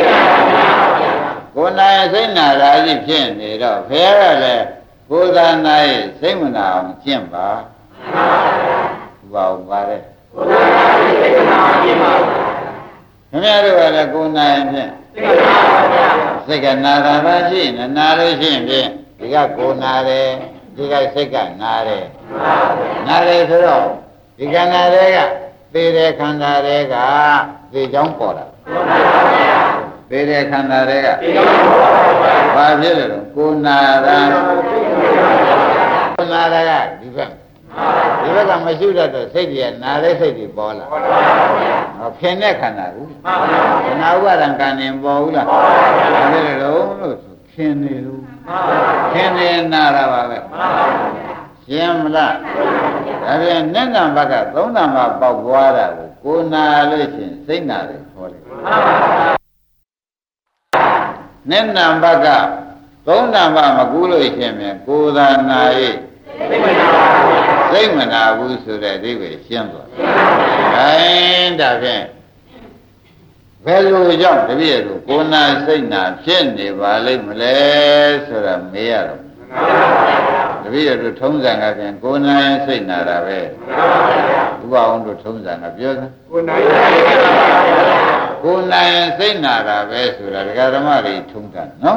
ကိုနိုင်စိတ်နာတာကြီးဖြစ်နေတော့ဖះကလည်းကိုယ်သာနိုင်စိတ်မနာအောင်ကျင့်ပါဘာတဲ့ကိုယ်သာနိုင်စိတ်မနာအောင်ကျင့်ပါခင်ဗျားတို့ကလည်းကိုယ်နိုင်ဖြင့်စိတ်ကနာတာပဲရှိနေနာလို့ရှိရင်ဖြင့်ဒီကကိုယ်နာတယ်ဒီကစိတ်ကနာတယ်နာတယ်ဆိုတော့ဒီခန္ဓာတွေကသေတဲ့ခန္ဓာတွေကသေချောင်းပေါ်တာသေတဲ့ခန္ဓာတွေကသေချောင်းပေါ်တာဘာဖြစ်လဲကိုယ်နာတာကိုယ်နာတာကဒီဘက်ကမရှိတတ်တော့စိတ်ကြီးကနာတဲ့စိတ်ကြီးပေါ်လာဟောခင်တဲ့ခန္ဓာဘူးနာဥပါဒံကံနေပေါ်ဘူးလားဘာဖြစ်လဲလို့ခင်နေလို့ခင်နေနာတာပါပဲရှင်းမလားဒါပြန်နဲ့နံဘက်ကသုံးနံပါတ်ပေါက်သွားတာကိုနာလို့ရှိရင်စိတ်နာတယ်ခေါ်တယ်နဲ့နံဘက်ကသုံးနံပါတ်မကူးလို့ရှိရင်ကိုယ်သာနာရဲ့စိတ်မနာဘူးဆိုတဲ့အဓိပ္ပာယ်ရှင်းသွားတယ်ဒါဖြင့်ဘယ်လိုကြောင့်တပည့်တို့ကိုယ်နာစိတ်နာဖြစ်နေပါလိမ့်မလဲဆိုတာမေးရတော့တပည့်တို့ထုံးစံကပြန်ကိုယ်နာရင်စိတ်နာတာပဲဥပအောင်တို့ထုံးစံကပြောစမ်းကိုယ်နာရင်စိတ်နာတာပဲဆိုတာဒကာဓမ္မတွေထုံးစံနော်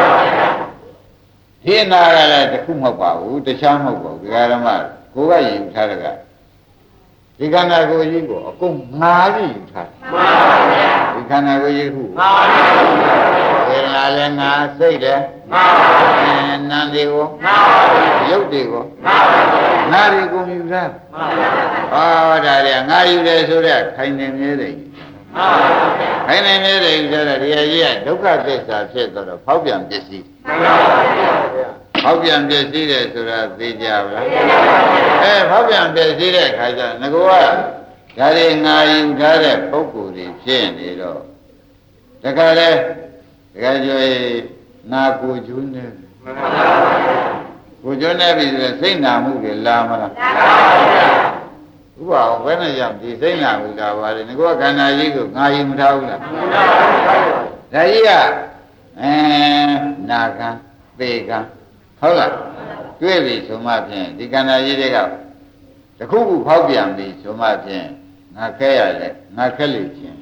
ဒီနာကလည်းတစ်ခုမဟုတ်ပါဘူးတခြားမဟုတ်ပါဘူးဒကာဓမ္မကိုယ်ကယူထားတဲ့ကဒီခန္ဓာကိုယ်ကြီးကိုအကုန်ငါးကြီးယူထားတယ်မှန်ပါဗျာဒီခန္ဓာကိုယ်ကြီးခုမှန်ပါဗျာဝေဒနာလည်းငါစိတ်လည်းမှန်ပါဗျာနာမ်တွေကိုမှန်ပါဗျာရုပ်တွေကိုမှန်ပါဗျာငါတွေကိုယူထားမှန်ပါဗျာဟောဒါလည်းငါယူတယ်ဆိုတော့ခိုင်နေမြဲတယ်မှန်ပါဗျာခိုင်နေမြဲတယ်ဆိုတော့ဒီအကြီးကဒုက္ခသစ္စာဖြစ်တော့ဖောက်ပြန်ပစ္စည်းမှန်ပါဗျာဖောက်ပြန်ပစ္စည်းတယ်ဆိုတာသိကြပါလားဖောက်ပြန်ပစ္စည်းတဲ့ခါကျငါကဒါတွေငါယူထားတဲ့ပုဂ္ဂိုလ်တွေဖြစ်နေတော့တခါလဲတခါကျွေးငါကိုကျွန်းနေကိုကျွန်းနေပြီဆိုစိတ်နာမှုတွေလာမလားလာပါဘူးဥပအောင်ဘယ်နဲ့ကြောင့်ဒီစိတ်နာမှုလာပါလဲငါကခန္ဓာကြီးကိုငါယူမထားဘူးလားဒါကြီးကနာကံသေကံဟုတ်လားတွေ့ပြီဆိုမှဖြင့်ဒီခန္ဓာကြီးတွေကတခုခုဖောက်ပြန်ပြီဆိုမှဖြင့်ငါခဲရလေငါခက်လိမ့်ခြင်း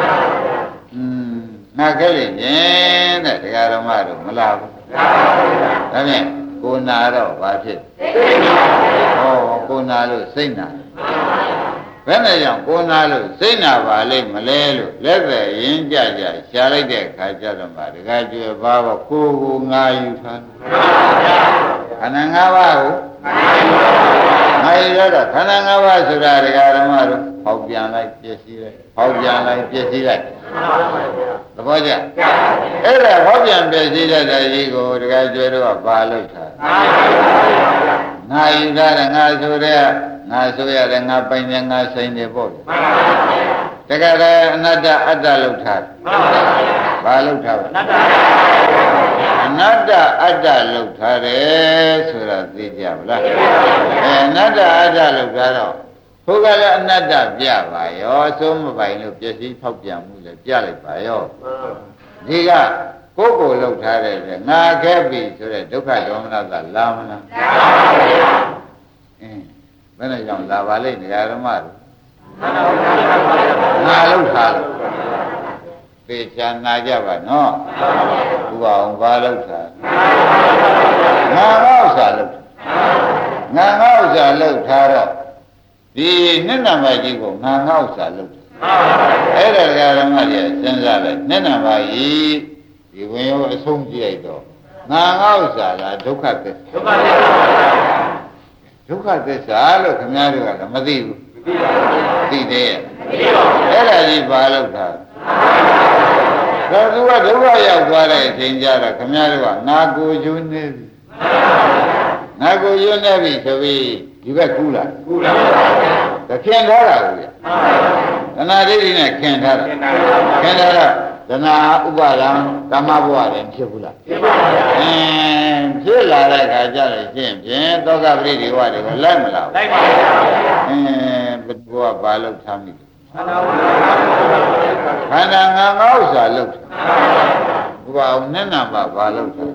ငါခက်လိမ့်ခြင်းတဲ့တရားဓမ္မတို့မလားဘူးဒါဖြင့်ကိုနာတော့ဘာဖြစ်ဟောကိုနာလို့စိတ်နာဘယ်နဲ့ကြောင့်ကိုနာလို့စိတ်နာပါလိမ့်မလဲလို့လက်ပဲရင်းကြကြရှားလိုက်တဲ့ခါကျတော့မှတခါကျွယ်ပါတော့ကိုငါယူထားခန္ဓာ၅ပါးကိုငါယူတော့ခန္ဓာ၅ပါးဆိုတာဒကာဓမ္မတို့ဖောက်ပြန်လိုက်ပြည့်စည်လိုက်ဖောက်ပြန်လိုက်ပြည့်စည်လိုက်သဘောကျအဲ့ဒါဖောက်ပြန်ပြည့်စည်တဲ့ကြီးကိုဒကာကျွယ်တို့ကပါလို့ထားငါယူထားတယ်ငါဆိုတဲ့ငါဆိုရတယ်ငါပိုင်တယ်ငါဆိုင်တယ်ပေါ့မှန်ပါဗျာတကယ်လည်းအနတ္တအတ္တလောက်ထားမှန်ပါဗျာဘာလောက်ထားပါအနတ္တအတ္တလောက်ထားတယ်ဆိုတာသိကြပါလားအနတ္တအတ္တလောက်ထားတော့ဘုရားလည်းအနတ္တပြပါရောသုံးမပိုင်လို့ပစ္စည်းဖောက်ပြန်မှုလည်းပြလိုက်ပါရောဒီကကိုယ်လောက်ထားတဲ့ငါခဲ့ပြီဆိုတဲ့ဒုက္ခဒေါမနသာလာမလားလာပါဗျာဘယ်နဲ့ကြောင့်လာပါလိမ့်တရားဓမ္မတို့ငါလောက်ထားလို့ပေချာနာကြပါနော်ဘုရားအောင်ဘာလောက်ထားငါငေါ့စာလောက်ငါငေါ့စာလောက်ထားတော့ဒီနှစ်နံပါတ်ကြီးကိုငါငေါ့စာလောက်အဲ့ဒါတရားဓမ္မကြီးစဉ်းစားလိုက်နှစ်နံပါတ်ကြီးဒီဝင်ရောအဆုံးကြည့်လိုက်တော့ငါငေါ့စာလားဒုက္ခသစ္စာဒုက္ခသစ္စာလို့ခင်ဗျားတို့ကလည်းမသိဘူးသိသေးရဲ့အဲ့ဒါကြီးဘာလို့ထားဒါသူကဒုက္ခရောက်သွားတဲ့အချိန်ကျတော့ခင်ဗျားတို့ကငါကိုကျွန်းနေပြီငါကိုကျွန်းနေပြီဆိုပြီးဒီဘက်ကူးလာတခင်ထားတာကိုဗျတဏှာဒိဋ္ဌိနဲ့ခင်ထားတာခင်ထားတော့တဏှာဥပါဒံဓမ္မဘဝလည်းဖြစ်ဘူးလားဖြစ်ပါဘူးဖြစ်လာတဲ့အခါကျတော့ရှင်းဖြင့်သောကပရိဒီဝတွေကိုလိုက်မလားလိုက်ပါဘူးဘယ်သူကဘာလို့ထားမိလဲခန္ဓာငါငါဥစ္စာလို့ဘုရားနဲ့နာပါဘာလို့ထား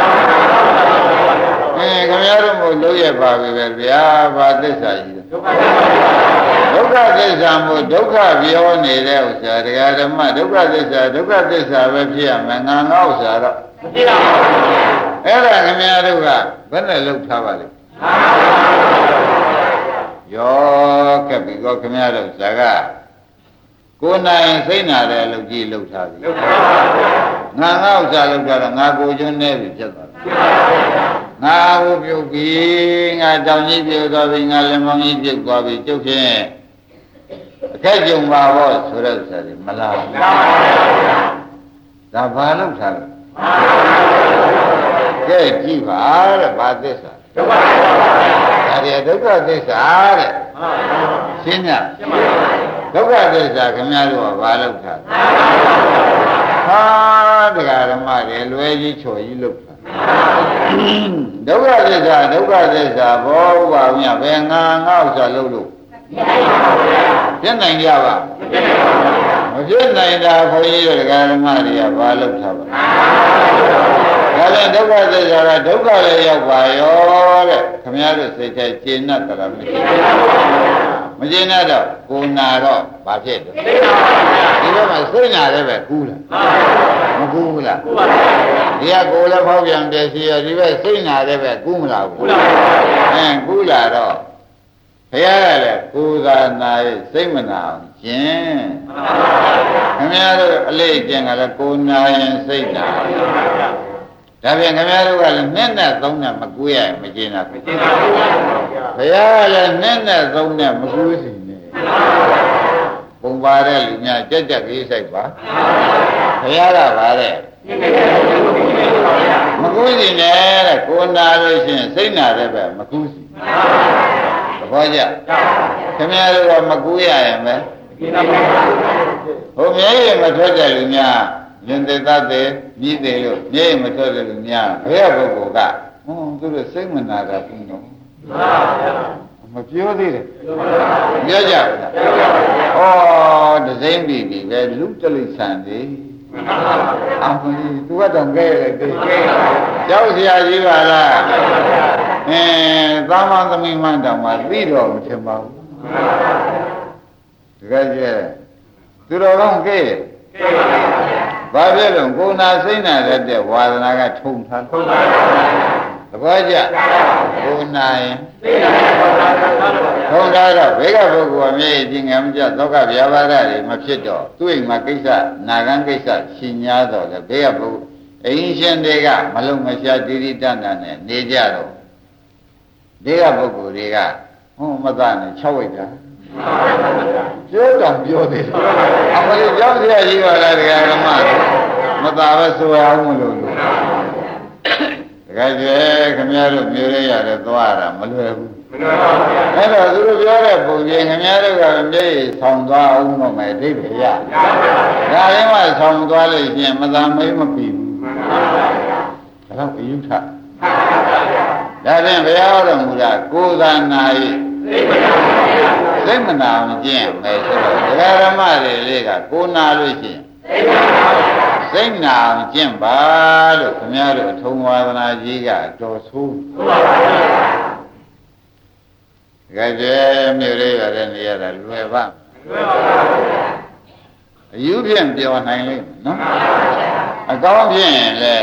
ခင်ဗျားတို့မို့လို့ရပါပြီပဲဗျာဘာသစ္စာကြီးလဲဒုက္ခသစ္စာမို့ဒုက္ခပြောနေတဲ့ဥစ္စာတရားဓမ္မဒုက္ခသစ္စာပဲဖြစ်ရမယ်ငါငါဥစ္စာတော့မဖြစ်ပါဘူးအဲ့ဒါခင်ဗျားတို့ကဘယ်နဲ့လောက်ထားပါလိမ့်ယောကပ်ပြီကောခင်ဗျားတို့ဇာကကိုယ်နိုင်စိတ်နာတဲ့အလုပ်ကြီးလုပ်ထားပြီငါငါဥစ္စာလုပ်တာငါကိုကျွန်းနေပြီဖြစ်သွားတယ်ငါဟုပြုတ်ပြီငါတောင်ကြီးပြုတ်သွားပြီငါလက်မောင်းကြီးပြုတ်သွားပြီကျုပ်ဖြင့်အခက်ကြုံပါဘောဆိုတဲ့ဥစ္စာတွေမလားဒါဘာလို့ထားလဲကဲကြည့်ပါတဲ့ဘာသစ္စာဒုက္ခဒါတွေဒုက္ခသစ္စာတဲ့ရှင်းညဒုက္ခသစ္စာခင်ဗျားတို့ကဘာလို့ထားဟာတရားဓမ္မတွေလွယ်ကြီးချော်ကြီးလုပ်တာဒုက္ခသစ္စာဘောဥပါမြဘယ်ငါငါဥစ္စာလုပ်လို့ပြည့်နိုင်ကြပါမပြည့်နိုင်တာခွန်ကြီးတို့တရားဓမ္မတွေကဘာလုပ်ထားပါဒါလည်းဒုက္ခသစ္စာကဒုက္ခလည်းရောက်ပါရောတဲ့ခင်ဗျားတို့စိတ်ထဲကျေနပ်တာမကျေနပ်တော့ကိုနာတော့ဘာဖြစ်လဲဒီဘက်မှာစိတ်နာလည်းပဲကူးလားမကူးဘူးလားဒီကကိုလည်းဖောက်ပြန်ပြည့်စီရဒီဘက်စိတ်နာလည်းပဲကူးမလားဘူးကူးလာတော့ဘုရားကလည်းကိုယ်သာနာရဲ့စိတ်မနာအောင်ကျင့်ခင်ဗျားတို့အလေးကျင့်ကလည်းကိုယ်နာရင်စိတ်နာဒါဖြင့်ခင်ဗျားတို့ကလည်းနှစ်နဲ့သုံးနဲ့မကူးရမကျင်တာဘုရားကလည်းနှစ်နဲ့သုံးနဲ့မကူးစီနဲ့ပုံပါတဲ့လူများကြက်ကြက်ကြီးစိုက်ပါဘုရားကပါတဲ့မကူးစီနဲ့တဲ့ကိုယ်နာလို့ရှိရင်စိတ်နာတဲ့ပဲမကူးစီသဘောကျခင်ဗျားတို့ကမကူးရရင်ပဲဟိုမြဲရမထွက်တဲ့လူများဉာဏ်သက်သက်မြည်တယ်လို့မြဲမထွက်တဲ့လူများဘယ်ပုဂ္ဂိုလ်ကသူတို့စိတ်မနာတာဘူးနော်မပြောသေးတယ်ပြောကြဘူးလားဩဒစိမ့်ပြီပဲလူတလိဆန်သေးအမှန်ကြီးသူကတော့ကဲတယ်ကဲကြောက်စရာကြီးပါလားသာမန်သမီးမှန်တောင်မှသိတော့မထင်ပါဘူးတကယ်ကျသူတော်ကောင်းကဲဘာဖြစ်လို့ကိုယ်နာစိတ်နာတဲ့ဝါဒနာကထုံထားသဘောကျကိုယ်နာရင်ထုံထားတော့ဘေကပုဂ္ဂိုလ်အမြဲဒီငါမကြသောကဗျာပါဒတွေမဖြစ်တော့သူ့အိမ်မှာကိစ္စနာဂံကိစ္စရှင်ညာတော့လေဘေကပုဂ္ဂိုလ်အိမ်ရှင်တွေကမလုံမရှားတိတိတန်တန်နဲ့နေကြတော့ဘေကပုဂ္ဂိုလ်တွေကမသားနဲ့6ဝိတ်တာပြောတော့ပြောသေးတယ်အမလေးကြောက်စရာကြီးပါလားတရားဓမ္မမသာပဲဆိုရအောင်မလို့တကယ်ကျခင်ဗျားတို့မျိုးရရတယ်သွားတာမလွယ်ဘူးအဲ့တော့သူတို့ပြောတဲ့ပုံပြင်ခင်ဗျားတို့ကမြေဆောင်သွားအောင်တော့မယ်အဓိပ္ပာယ်ရဒါလည်းမှဆောင်သွားလို့ရှိရင်မသာမေးမပြီဘူးဒါတော့အယူထဒါဖြင့်ဘုရားတော်မူတာကိုယ်သာနာ၏စိတ်မနာမကျင့်မယ်ဆိုတော့ဒကာဓမ္မတွေလေးကကိုနာလို့ရှိရင်စိတ်နာအောင်ကျင့်ပါလို့ခင်ဗျားတို့ထုံဝါဒနာကြီးကတော်ဆိုးကြကြမြို့လေးရတဲ့နေရာလွယ်ပါအယူဖြင့်ပြောနိုင်လိမ့်မယ်နော်အကောင်းဖြင့်လည်း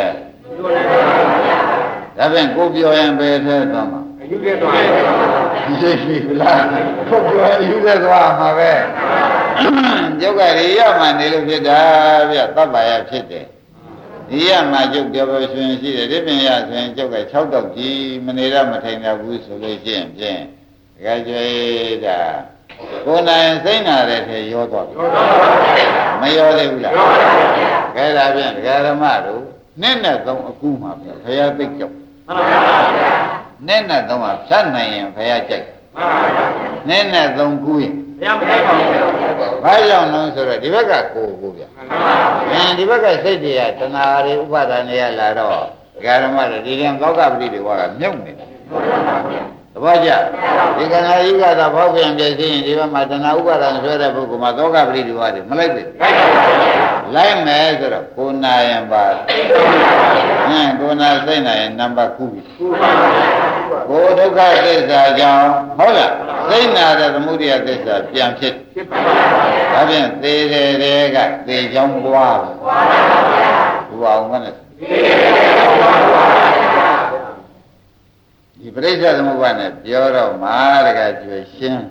ဒါဖြင့်ကိုပြောရင်ပဲထဲသွားမှာအယူထဲသွားရှိပြီလားကိုပြောရင်အယူထဲသွားမှာပဲကျုပ်ကရိယမှနေလို့ဖြစ်တာဗျသဗ္ဗယဖြစ်တယ်ရိယမှကျုပ်ပြောပြောရှင်ရှိတယ်ဒီပြင်ရဆိုရင်ကျုပ်က6တော့ကြီးမနေတော့မထိုင်တော့ဘူးဆိုလို့ရှိရင်ဖြင့်ကြကြဒါကိုယ်နိုင်စိတ်နာတဲ့ထဲရောသွားပြီမရောသေးဘူးလားခဲဒါဖြင့်ဒကာဓမ္မတို့နဲ့3အခုမှဘုရားသိကြောက်နဲ့3မှာဖြတ်နိုင်ရင်ဘုရားကြိုက်နဲ့3ကူးရင်ဘုရားမကြိုက်ပါဘူးဘာကြောင့်လဲဆိုတော့ဒီဘက်ကကိုဗျဒီဘက်ကစိတ်တွေကတဏှာတွေဥပါဒဏ်တွေကလာတော့ဒကာဓမ္မတို့ဒီရင်သောကပတိတွေကမြုပ်နေတယ်သဘောကျဒီကနာဤကတော့ဘောက်ပြန်ပြည့်စည်ရင်ဒီဘက်မှာတဏှာဥပါဒံဆွဲတဲ့ပုဂ္ဂိုလ်မှာသောကပရိဒီဝါတွေမလိုက်ဘူးလိုက်မယ်ဆိုတော့ကိုနာရင်ပါကိုနာစိတ်နာရင်နံပါတ်9ပြီကိုဒုက္ခသစ္စာကြောင့်ဟုတ်လားစိတ်နာတဲ့သမုဒိယသစ္စာပြန်ဖြစ်ဒါဖြင့်သေတယ်တွေကသေချောင်းပွားဘူးဘုရားအောင်မနဲ့ဒီပရိစ္ဆေသမုပ္ပါဒ်နဲ့ပြောတော့မှာတကကျွေရှင်း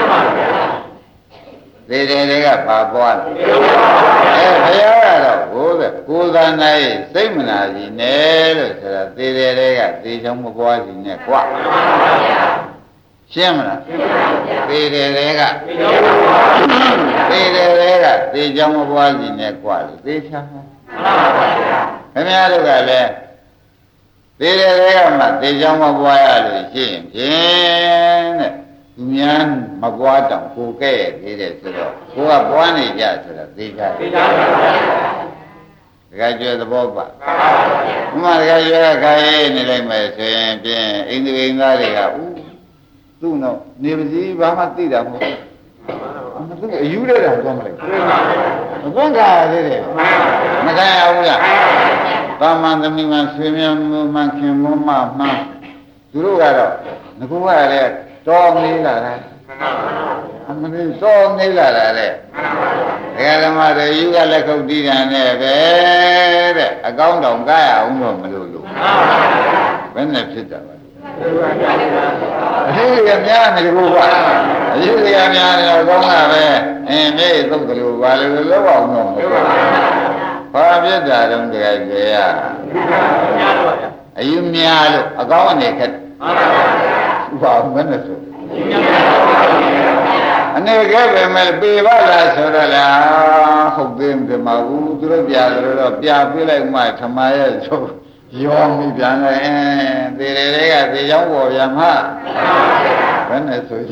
သေတယ်တွေကဘာပွားလဲဘုရားကတော့ဘိုးပဲကိုယ်သာနိုင်စိတ်မနာစီနဲ့လို့ဆိုတာသေတယ်တွေကသေချောင်းမပွားစီနဲ့ကွာရှင်းမလားသေတယ်တွေကသေတယ်တွေကသေချောင်းမပွားစီနဲ့ကွာလို့သေချာခင်ဗျားတို့ကလည်းသေတယ်တွေကမှသေချောင်းမပွားရလို့ရှိရင်ဖြင့်တဲ့သူများမပွားတောင်ကိုကဲ့သေးတယ်ဆိုတော့ကိုကပွားနေကြဆိုတော့သေချာသေချာပါတကယ်ကျွဲသဘောပါဥမာတကယ်ကျွဲကခိုင်းနေလိုက်မယ်ဆိုရင်ဖြင့်အိန္ဒိယသားတွေကသူ့တော့နေပါစီဘာမှသိတာမဟုတ်ဘူးသူအယူတဲ့တာတော့မလိုက်မကွန်းကားသေးတယ်မခံရဘူးလားသာမန်သမီးမှဆွေမျိုးမှခင်မောမှမှသူတို့ကတော့ငကူကလည်းတော်နေလာတယ်အမင်းတော်နေလာတယ်ဒကာဓမ္မတွေယူကလက်ခုပ်တီးတယ်နဲ့ပဲတဲ့အကောင်းတောင်ကားရအောင်တော့မလို့ဘယ်နဲ့ဖြစ်တာပါအရေးရများနေလို့ပါအရေးရများနေတော့ကောင်းတာပဲမြေသုတ်ကလေးပါလို့လောက်အောင်တော့ဘာဖြစ်တာတုန်းတကယ်ကြရအယူများလို့အကောင်းအနေခက်ဘာမနဲ့ဆိုအနေကဲပဲမဲ့ပေပါလားဆိုတော့လားဟုတ်သေးတယ်မဟုတ်သူတို့ပြတော့ပြပေးလိုက်မှထမရဲ့ဆိုရောမိပြန်လဲသေတယ်တွေကသေချောင်းပေါ်ပြန်မှဘယ်နဲ့ဆိုကြ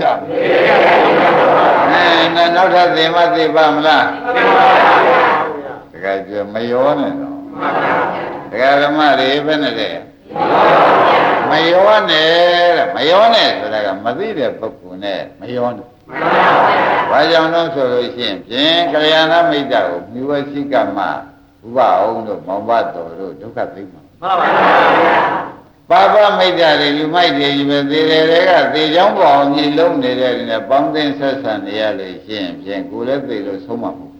နောက်ထပ်သေမသေပါမလားတကယ်ကြမရောနဲ့တော့တကယ်ဓမ္မတွေဘယ်နဲ့တဲ့မရောနဲ့တဲ့မရောနဲ့ဆိုတာကမသိတဲ့ပုဂ္ဂိုလ်နဲ့မရောနဲ့ဘာကြောင့်လို့ဆိုလို့ရှိရင်ဖြင့်ကလျာဏမိတ်တာကိုမြဝရှိကမဥပအောင်တို့မောင်ဘတော်တို့ဒုက္ခသိမှာမှန်ပါဗျာပါပမိတ်တာတွေလူမိုက်တွေကြီးပဲသေးတယ်တွေကသေချောင်းပေါ်အောင်ကြီးလုံးနေတဲ့တွေနဲ့ပေါင်းသိမ်းဆက်ဆံနေရလို့ရှိရင်ဖြင့်ကိုယ်လည်းသေလို့ဆုံးမှာမဟုတ်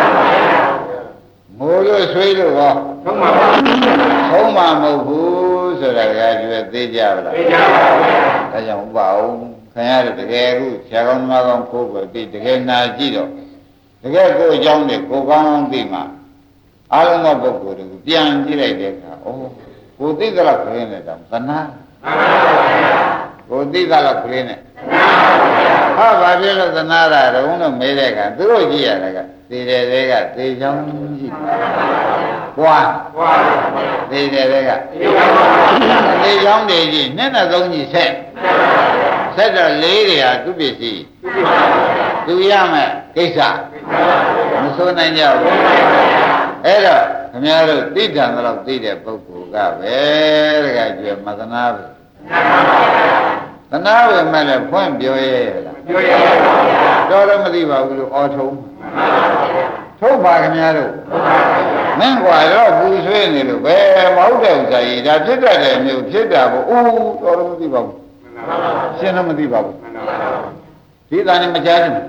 မိုးလို့ဆွေးလို့ဟောဆုံးမှာမဟုတ်ဘူးဆိုတာကကျွဲသေးကြပါလားသေးကြပါဘူးဒါကြောင့်ဥပအောင်ခင်ဗျားတို့တကယ်အခုဆရာကောင်းသမားကောင်းခိုးပဲပြီးတကယ်နာကြည့်တော့တကယ်ကိုယ်အကြောင်းတွေကိုကောင်းသိမှအားလုံးသောပုဂ္ဂိုလ်တွေကိုပြန်ကြည့်လိုက်တဲ့အခါဩကိုသိသလောက်ခရင်းနဲ့တောင်သနာကိုသိသလောက်ခရင်းနဲ့ဟာဘာဖြစ်လို့သနာတာတုံးလို့မေးတဲ့အခါသူတို့ကြည့်ရတာကသေတယ်တွေကသေချောင်းကြည့်ကွာသေတယ်တွေကသေချောင်းတွေကြည့်နဲ့3ကြီးဆက်တော့လေးတွေဟာသူပစ္စည်းသူရမယ်ကိစ္စမဆိုးနိုင်ကြဘူးအဲ့တော့ခင်ဗျားတို့သိတံတော့သိတဲ့ပုဂ္ဂိုလ်ကပဲတကယ်ကြွယ်မသနာပဲသနာပဲမဲ့လည်းဖွင့်ပြောရဲလားပြောရဲပါဗျာတော်တော့မသိပါဘူးလို့အော်ထုံးထုတ်ပါခင်ဗျားတို့မင်းကွာတော့ပူဆွေးနေလို့ဘယ်မဟုတ်တဲ့ဥစ္စာကြီးဒါဖြစ်တတ်တယ်မျိုးဖြစ်တာပေါ့အိုးတော်တော်မသိပါဘူးရှင်းတော့မသိပါဘူးဒီသားနဲ့မကြားဘူး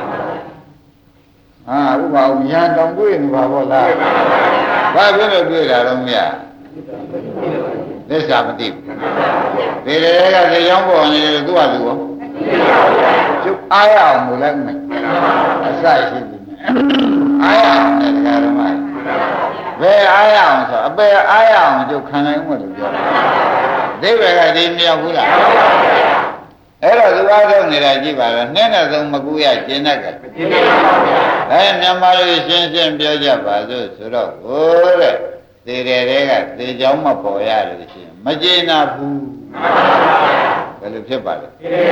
ဟာဥပ္ပါဦးညာတောင်တွေ့နေပါဘောလားဘာဖြစ်လို့တွေ့တာတော့မရသစ္စာမသိဘူးဒီလေကဒီကြောင့်ပေါ်နေတယ်သူ့ဟာသူရောကျုပ်အားရအောင်မလဲမယ်အစရှိပြီအားရအောင်တဲ့ဓမ္မဘယ်အားရအောင်ဆိုအပေအားရအောင်ကျုပ်ခံနိုင်မှလို့ပြောတယ်ဒိဗေကဒီမြောက်ဘူးလားအဲ့တော့သူအားထုတ်နေတာကြည့်ပါလားနဲ့နဲ့ဆုံးမကူရကျင်တတ်ကကျင်တတ်ပါဗျာအဲမြန်မာလူရှင်းရှင်းပြောကြပါစို့ဆိုတော့ဟိုတဲ့သေတယ်တွေကသေချောင်းမပေါ်ရလို့ရှိရင်မကျင်နာဘူးဘယ်လိုဖြစ်ပါလဲ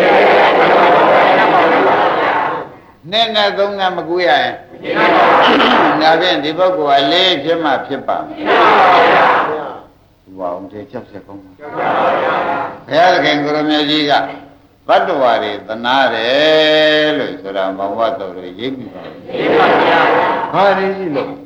နဲ့နဲ့သုံးနဲ့မကူရရင်ဒါဖြင့်ဒီပုဂ္ဂိုလ်အလေးဖြစ်မှဖြစ်ပါမယ်ဘုရားအောင်တေချက်ဆက်ကောင်းပါဘုရားသခင်ကိုရမကြီးကဘတ်တော်ရီသနာတယ်လို့ဆိုတာဘဝတော်လို့ရေးပြီးပါရေးပါဗျာဘာရင်းကြီးလို့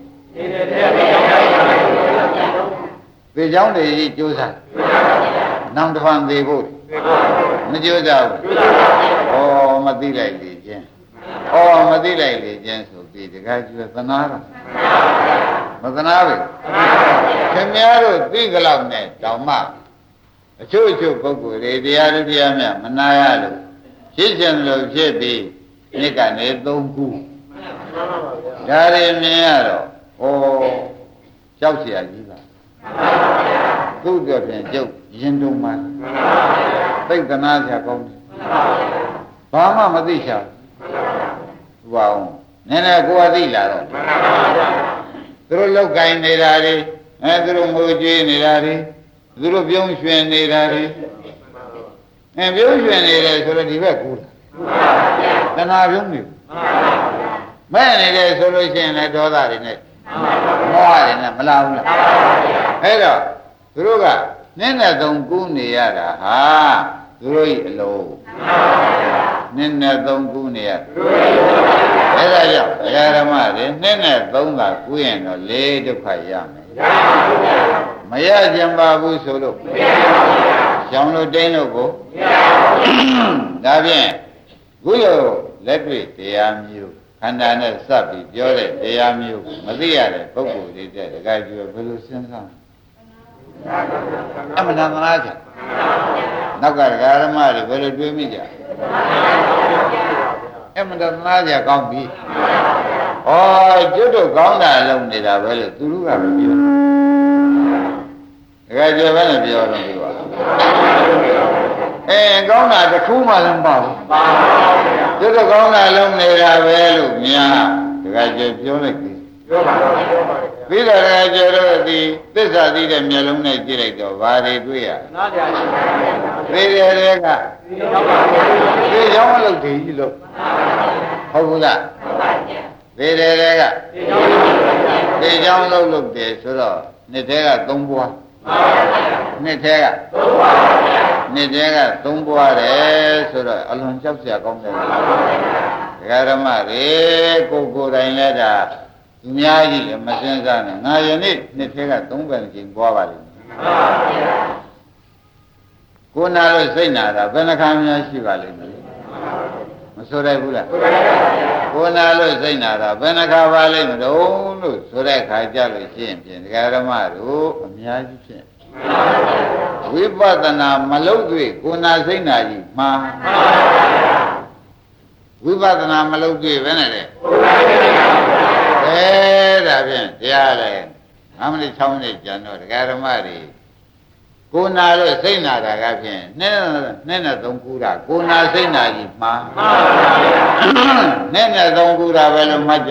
သေချောင်းတွေကြီးကြိုးစားနောင်တစ်ဖန်သေးဖို့မကြိုးစားဘူးဩမသိလိုက်လေချင်းဩမသိလိုက်လေချင်းဆိုပြီးတခါကျွေးသနာတော့မသနာဘူးခင်များတို့သိကြလောက်နဲ့တောင်မှအချို့ပုဂ္ဂိုလ်တွေတရားတို့တရားမြတ်မနာရလို့ဖြစ်ခြင်းလို့ဖြစ်ပြီးနိကနေ၃ခုဒါတွေမြင်ရတော့ဩကြောက်เสียကြီးပါသူ့တော့ပြန်ကျုပ်ရင်တုံးမှသိက္ခဏာဆရာကောင်းတယ်ဘာမှမသိချာဘူးဘာအောင်နည်းနည်းကိုယ်အသိလာတော့သူတို့လောက်ကင်နေတာတွေသူတို့ငိုကြွေးနေတာတွေသူတို့ပြုံးရွှင်နေတာတွေပြုံးရွှင်နေတယ်ဆိုတော့ဒီဘက်ကူးတာတဏှာပြုံးနေမဲ့နေတယ်ဆိုလို့ရှိရင်လည်းဒေါသတွေနဲ့မောဟတွေနဲ့မလာဘူးလားအဲ့တော့သူတို့ကနည်းနဲ့သုံးကူးနေရတာဟာသူတို့ဤအလုံးနည်းနဲ့သုံးကူးနေရအဲ့ဒါကြောင့်ဘုရားဓမ္မတွေနည်းနဲ့သုံးတာကူးရင်တော့လေးဒုက္ခရမယ်မရကြံပါဘူးဆိုလို့ရှောင်းလို့တင်းလို့ကိုဒါဖြင့်ခုလိုလက်တွေ့တရားမျိုးခန္ဓာနဲ့စပ်ပြီးပြောတဲ့တရားမျိုးမသိရတဲ့ပုဂ္ဂိုလ်တွေတဲ့တခါကျွေးဘယ်လိုစဉ်းစားအမှန်တမ်းလားချက်နောက်ကဓမ္မတွေဘယ်လိုတွေးမိကြအမှန်တမ်းလားချက်ကောင်းပြီဩကျွတ်တို့ကောင်းတာလုံးနေတာပဲလို့သူတို့ကမပြောတခါကျွေးပဲနဲ့ပြောတော့ပြောကောင်းတာတစ်ခုမှလည်းမပါဘူးကျွတ်တို့ကောင်းတာလုံးနေတာပဲလို့များတခါကျွေးပြောလိုက်ပြီပြောပါတော့ပြီးတော့ကျေတော့ဒီသစ္စာသိတဲ့မျက်လုံးနဲ့ကြည့်လိုက်တော့ဘာတွေတွေ့ရနားကြပါဘူးသေတယ်တွေကသေကြောင်းမလို့ဒီကြီးလို့ဟုတ်ဘူးလားသေတယ်တွေကသေကြောင်းလို့တယ်ဆိုတော့နှစ်ထဲက၃ဘွားနှစ်ထဲက၃ဘွားနှစ်ထဲက၃ဘွားတယ်ဆိုတော့အလွန်ကြောက်စရာကောင်းတယ်ဒကာဓမ္မတွေကိုယ်တိုင်လည်းဒါသူများကြီးလည်းမစင်စားနဲ့ငါယနေ့နှစ်ထဲက၃ပဲချိန်ပွားပါလိမ့်မယ်ကိုနာလို့စိတ်နာတာဘယ်နှခါများရှိပါလိမ့်မလဲမဆိုရဘူးလားကိုနာလို့စိတ်နာတာဘယ်နှခါပါလိမ့်မလို့လို့ဆိုတဲ့ခါကြလို့ရှိရင်ဖြင့်ဒကာဓမ္မတို့အများကြီးဖြင့်ဝိပဿနာမလုပ်တွေ့ကိုနာစိတ်နာကြီးမှာဝိပဿနာမလုပ်တွေ့ဘယ်နဲ့လဲဒါဖြင့်တရားလဲ5မိနစ်6မိနစ်ကျန်တော့ဒကာဓမ္မတွေကိုနာလို့စိတ်နာတာကဖြင့်နဲ့သုံးကူတာကိုနာစိတ်နာကြီးမှာနဲ့သုံးကူတာပဲလို့မှတ်ကြ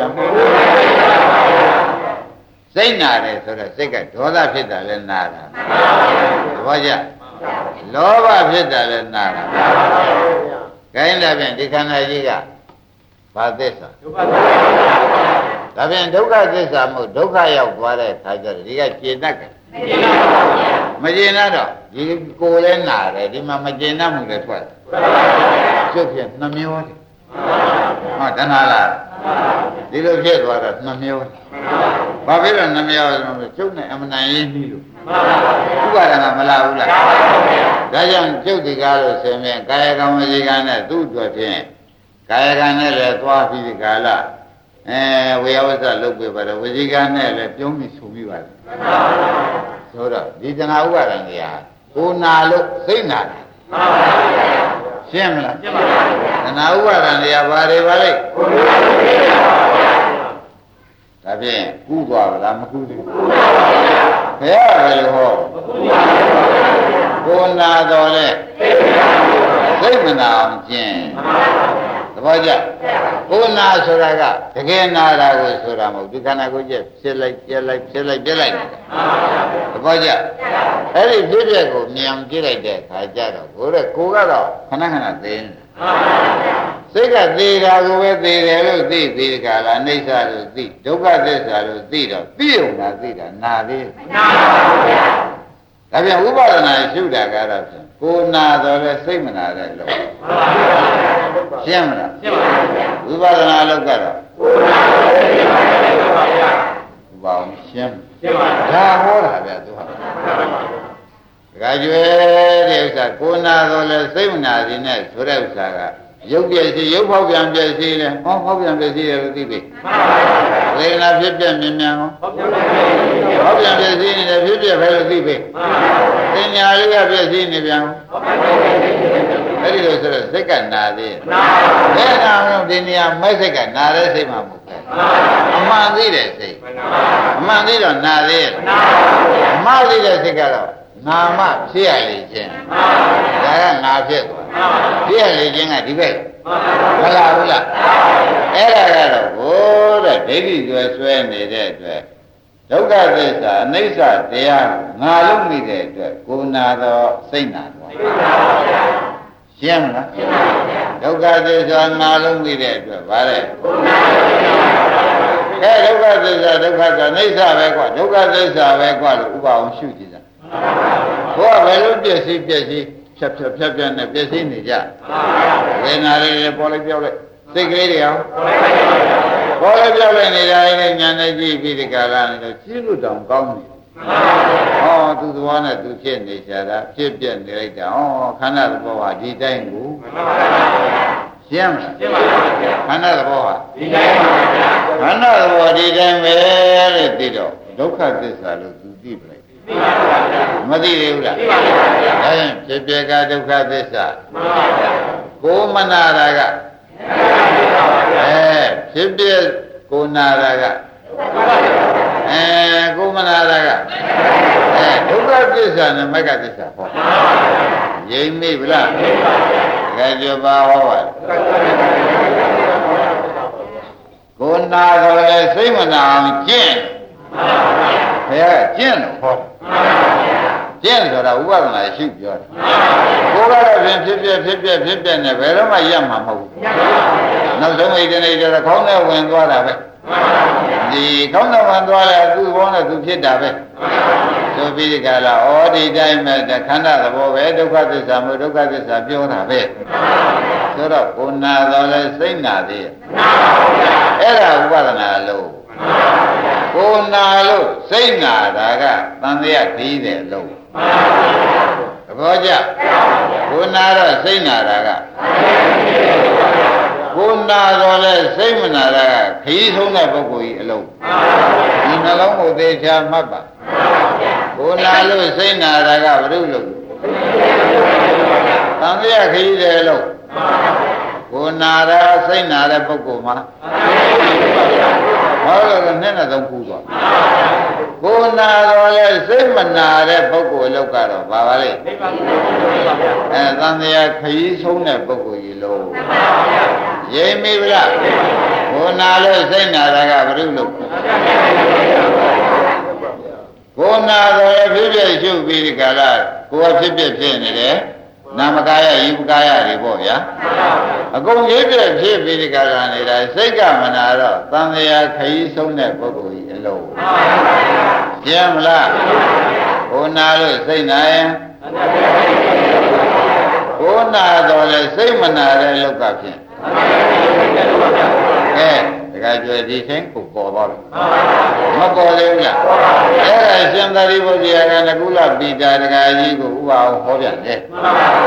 စိတ်နာတယ်ဆိုတော့စိတ်ကဒေါသဖြစ်တာလဲနာတာသဘောကျလောဘဖြစ်တာလဲနာတာခိုင်းတယ်ဖြင့်ဒီခန္ဓာကြီးကဘာသစ္စာဒါဖြင့်ဒုက္ခသစ္စာမို့ဒုက္ခရောက်သွားတဲ့ခါကျတော့ဒီကကျေနပ်တယ်မကျေနပ်တော့ဒီကိုယ်လည်းနာတယ်ဒီမှာမကျေနပ်မှုလည်းထွက်တယ်ကျုပ်ဖြင့်နှမျောတယ်ဟောတဏှာလားဒီလိုဖြစ်သွားတာနှမျိုးဘာဖြစ်လို့နှမျိုးဆိုတော့ကျုပ်နဲ့အမှန်တန်ရင်းပြီးလို့ဥပါဒနာမလားဘူးလားဒါကြောင့်ကျုပ်ဒီကားလို့ဆိုရင်ကာယကံဝစီကံနဲ့သူ့အတွက်ဖြင့်ကာယကံနဲ့လည်းသွားပြီးဒီကာလဝေယဝဇ္ဇလုပ်ပြပါတယ်ဝစီကံနဲ့လည်းပြုံးပြီးဆိုပြီးပါတယ်ဆိုတော့ဒီတဏှာဥပါဒံကြီးဟာကိုနာလို့စိတ်နာတယ်ရှင်းမလားရှင်းပါပါတဏှာဥပါဒံကြီးဟာဘာတွေပါလဲဒါဖြင့်ကူးသွားလားမကူးသေးဘူးဘယ်ရပဲလို့ဟောကိုနာတော်လဲစိတ်မနာအောင်ကျင့်သဘောကျကိုနာဆိုတာကတကယ်နာတာကိုဆိုတာမဟုတ်ဒီခန္ဓာကိုယ်ကျဖြစ်လိုက်ပြက်လိုက်ဖြစ်လိုက်ပြက်လိုက်သဘောကျအဲ့ဒီဖြစ်ပြက်ကိုမြင်ကြည့်လိုက်တဲ့အခါကျတော့ကိုကတော့ခဏခဏသိနေစိတ်ကသေးတာကိုပဲသေးတယ်လို့သိသေးကြလားအိဋ္ဌာလို့သိဒုက္ခသစ္စာလို့သိတော့သိုံတာသိတာနာသေးနာပါဗျာဒါပြန်ဥပါဒနာရှုတာကတော့ကိုနာတော့လဲစိတ်မနာတဲ့လို့ရှင်းမလားရှင်းပါဗျာဥပါဒနာလို့ကတော့ကိုနာတော့စိတ်မနာတဲ့လို့ပါဗျာဥပါအောင်ရှင်းပါဒါဟောတာဗျာသူဟာဒကာကျွဲတဲ့ဥစ္စာကိုနာတော့လဲစိတ်မနာခြင်းနဲ့ဆိုတဲ့ဥစ္စာကရုပ်ပြည့်စီရုပ်ဖောက်ပြန်ပြည့်စီလဲဟောဖောက်ပြန်ပြည့်စီတယ်လို့သိပြီဝေဒနာဖြစ်ပြမြင်မြန်ဟောဖောက်ပြန်ပြည့်စီနေတယ်ဖြစ်ပြပဲလို့သိပြီသင်ညာလေးကပြည့်စီနေပြန်အဲ့ဒီလိုဆိုတော့စိတ်ကနာသေးဘယ်နာမလို့ဒီနေရာမဲ့စိတ်ကနာတဲ့စိတ်မှမဟုတ်ဘူးအမှန်သိတဲ့စိတ်အမှန်သိတော့နာသေးရဲ့အမှန်သိတဲ့စိတ်ကတော့နာမဖြစ်ရလေခြင်းဒါကနာဖြစ်သွားဖြစ်ရလေခြင်းကဒီဘက်မလားဘူးလားအဲ့ဒါကတော့ဘိုးတဲ့ဒိဋ္ဌိဆွဲနေတဲ့အတွက်ဒုက္ခသစ္စာအနိစ္စတရားငါလုံးမိတဲ့အတွက်ကိုနာတော့စိတ်နာတော့ရှင်းမလားဒုက္ခသစ္စာငါလုံးမိတဲ့အတွက်ဗါတဲ့ဒုက္ခသစ္စာဒုက္ခကအနိစ္စပဲကွာဒုက္ခသစ္စာပဲကွာလို့ဥပအောင်ရှုကြည့်တာဘုရားဘယ်လိုပြည့်စည်ဖြတ်နဲ့ပြည့်စည်နေကြဝေဒနာလေးတွေပေါ်လိုက်ပြောက်လိုက်စိတ်ကလေးတွေအောင်ပေါ်လိုက်ပြောက်လိုက်နေတာလည်းညာနဲ့ကြည့်ပြီးဒီကလာနေတော့ရှင်းလို့တောင်ကောင်းနေဟောသူသဘောနဲ့သူဖြစ်နေကြတာဖြစ်ပြနေလိုက်တာဟောခန္ဓာသဘောဟာဒီတိုင်းကိုရှင်းမလားရှင်းပါပါခန္ဓာသဘောဟာဒီတိုင်းပါဗျာခန္ဓာသဘောဒီတိုင်းပဲလို့သိတော့ဒုက္ခသစ္စာလို့သူသိပလိုက်မသိသေးဘူးလားသိပါပါဗျာအဲဖြစ်ပြကဒုက္ခသစ္စာမှန်ပါဗျာကိုမနာတာကဖြစ်ပြကိုနာတာကကိုမနာတာကဒုက္ခသစ္စာနဲ့မဂ္ဂသစ္စာဟောရိမ့်မိဗလားရိမ့်ပါဗျာတကယ်ကြပါဟောပါကိုနာတော့လေစိတ်မနာအောင်ကျင့်ဘုရားကျင့်လို့ဟောကျင့်ဆိုတာဥပဒနာရှိပြောတယ်ကိုကတော့ဖြင့်ဖြစ်ပြနဲ့ဘယ်တော့မှရပ်မှာမဟုတ်ဘူးနောက်ဆုံးအိတ်နေကြတော့ခေါင်းနဲ့ဝင်သွားတာပဲဒီခေါင်းနဲ့ဝင်သွားတယ်သူ့ဘောနဲ့သူဖြစ်တာပဲဆိုပြီးဒီကလာဩဒီတိုင်းမဲ့ခန္ဓာသဘောပဲဒုက္ခသစ္စာမို့ဒုက္ခသစ္စာပြောတာပဲဆိုတော့ကိုနာတော်လဲစိတ်နာသေးရဲ့အဲ့ဒါဥပဒနာလို့ကိုနာလို့စိတ်နာတာကသံသယခီးတယ်လို့သဘောကျကိုနာတော့စိတ်နာတာကကိုနာတော့လဲစိတ်မနာတာကခီးဆုံးတဲ့ပုဂ္ဂိုလ်ကြီးအလုံးဒီနှလုံးကိုသေချာမှတ်ပါကိုနာလို့စိတ်နာတာကဘုရုလို့သံသယခီးတယ်လို့ကိုနာတာစိတ်နာတဲ့ပုဂ္ဂိုလ်မှာဘာလို့လဲနဲ့သုံးခုသွားကိုနာတော့လဲစိတ်မနာတဲ့ပုဂ္ဂိုလ်လောက်ကတော့ဘာပါလဲသံသရာခရီးဆုံးတဲ့ပုဂ္ဂိုလ်ကြီးလို့ရိမ့်မိဗလားကိုနာလို့စိတ်နာတာကဘုရုလို့ကိုနာတော့လဲဖြစ်ဖြစ်ရှုပ်ပြီးဒီကလာကိုယ်ကဖြစ်နေတယ်နာမကာယယိပကာယတွေပေါ့ဗျာအကုန်ဖြစ်ပြီးဒီကလာနေတာစိတ်ကမနာတော့သံဃာခရီးဆုံးတဲ့ပုဂ္ဂိုလ်ကြီးအလုံးကျန်မလားကိုနာလို့စိတ်နာရင်ကိုနာတော့လေစိတ်မနာတဲ့လောက်ကဖြင့်ကဲဒကားကျွဲဒီတိုင်းကိုပေါ်တော့တယ်မပေါ်သေးဘူးလားအဲ့ဒါရှင်သာရိပုတ္တရာကနကုလပိတာတကာကြီးကိုဥပအောင်ဟောပြန်တယ်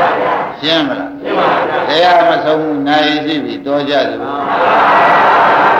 ရှင်းမလားရှင်းပါဗျာတရားမဆုံးဘူးနိုင်ရှိပြီတော်ကြစို့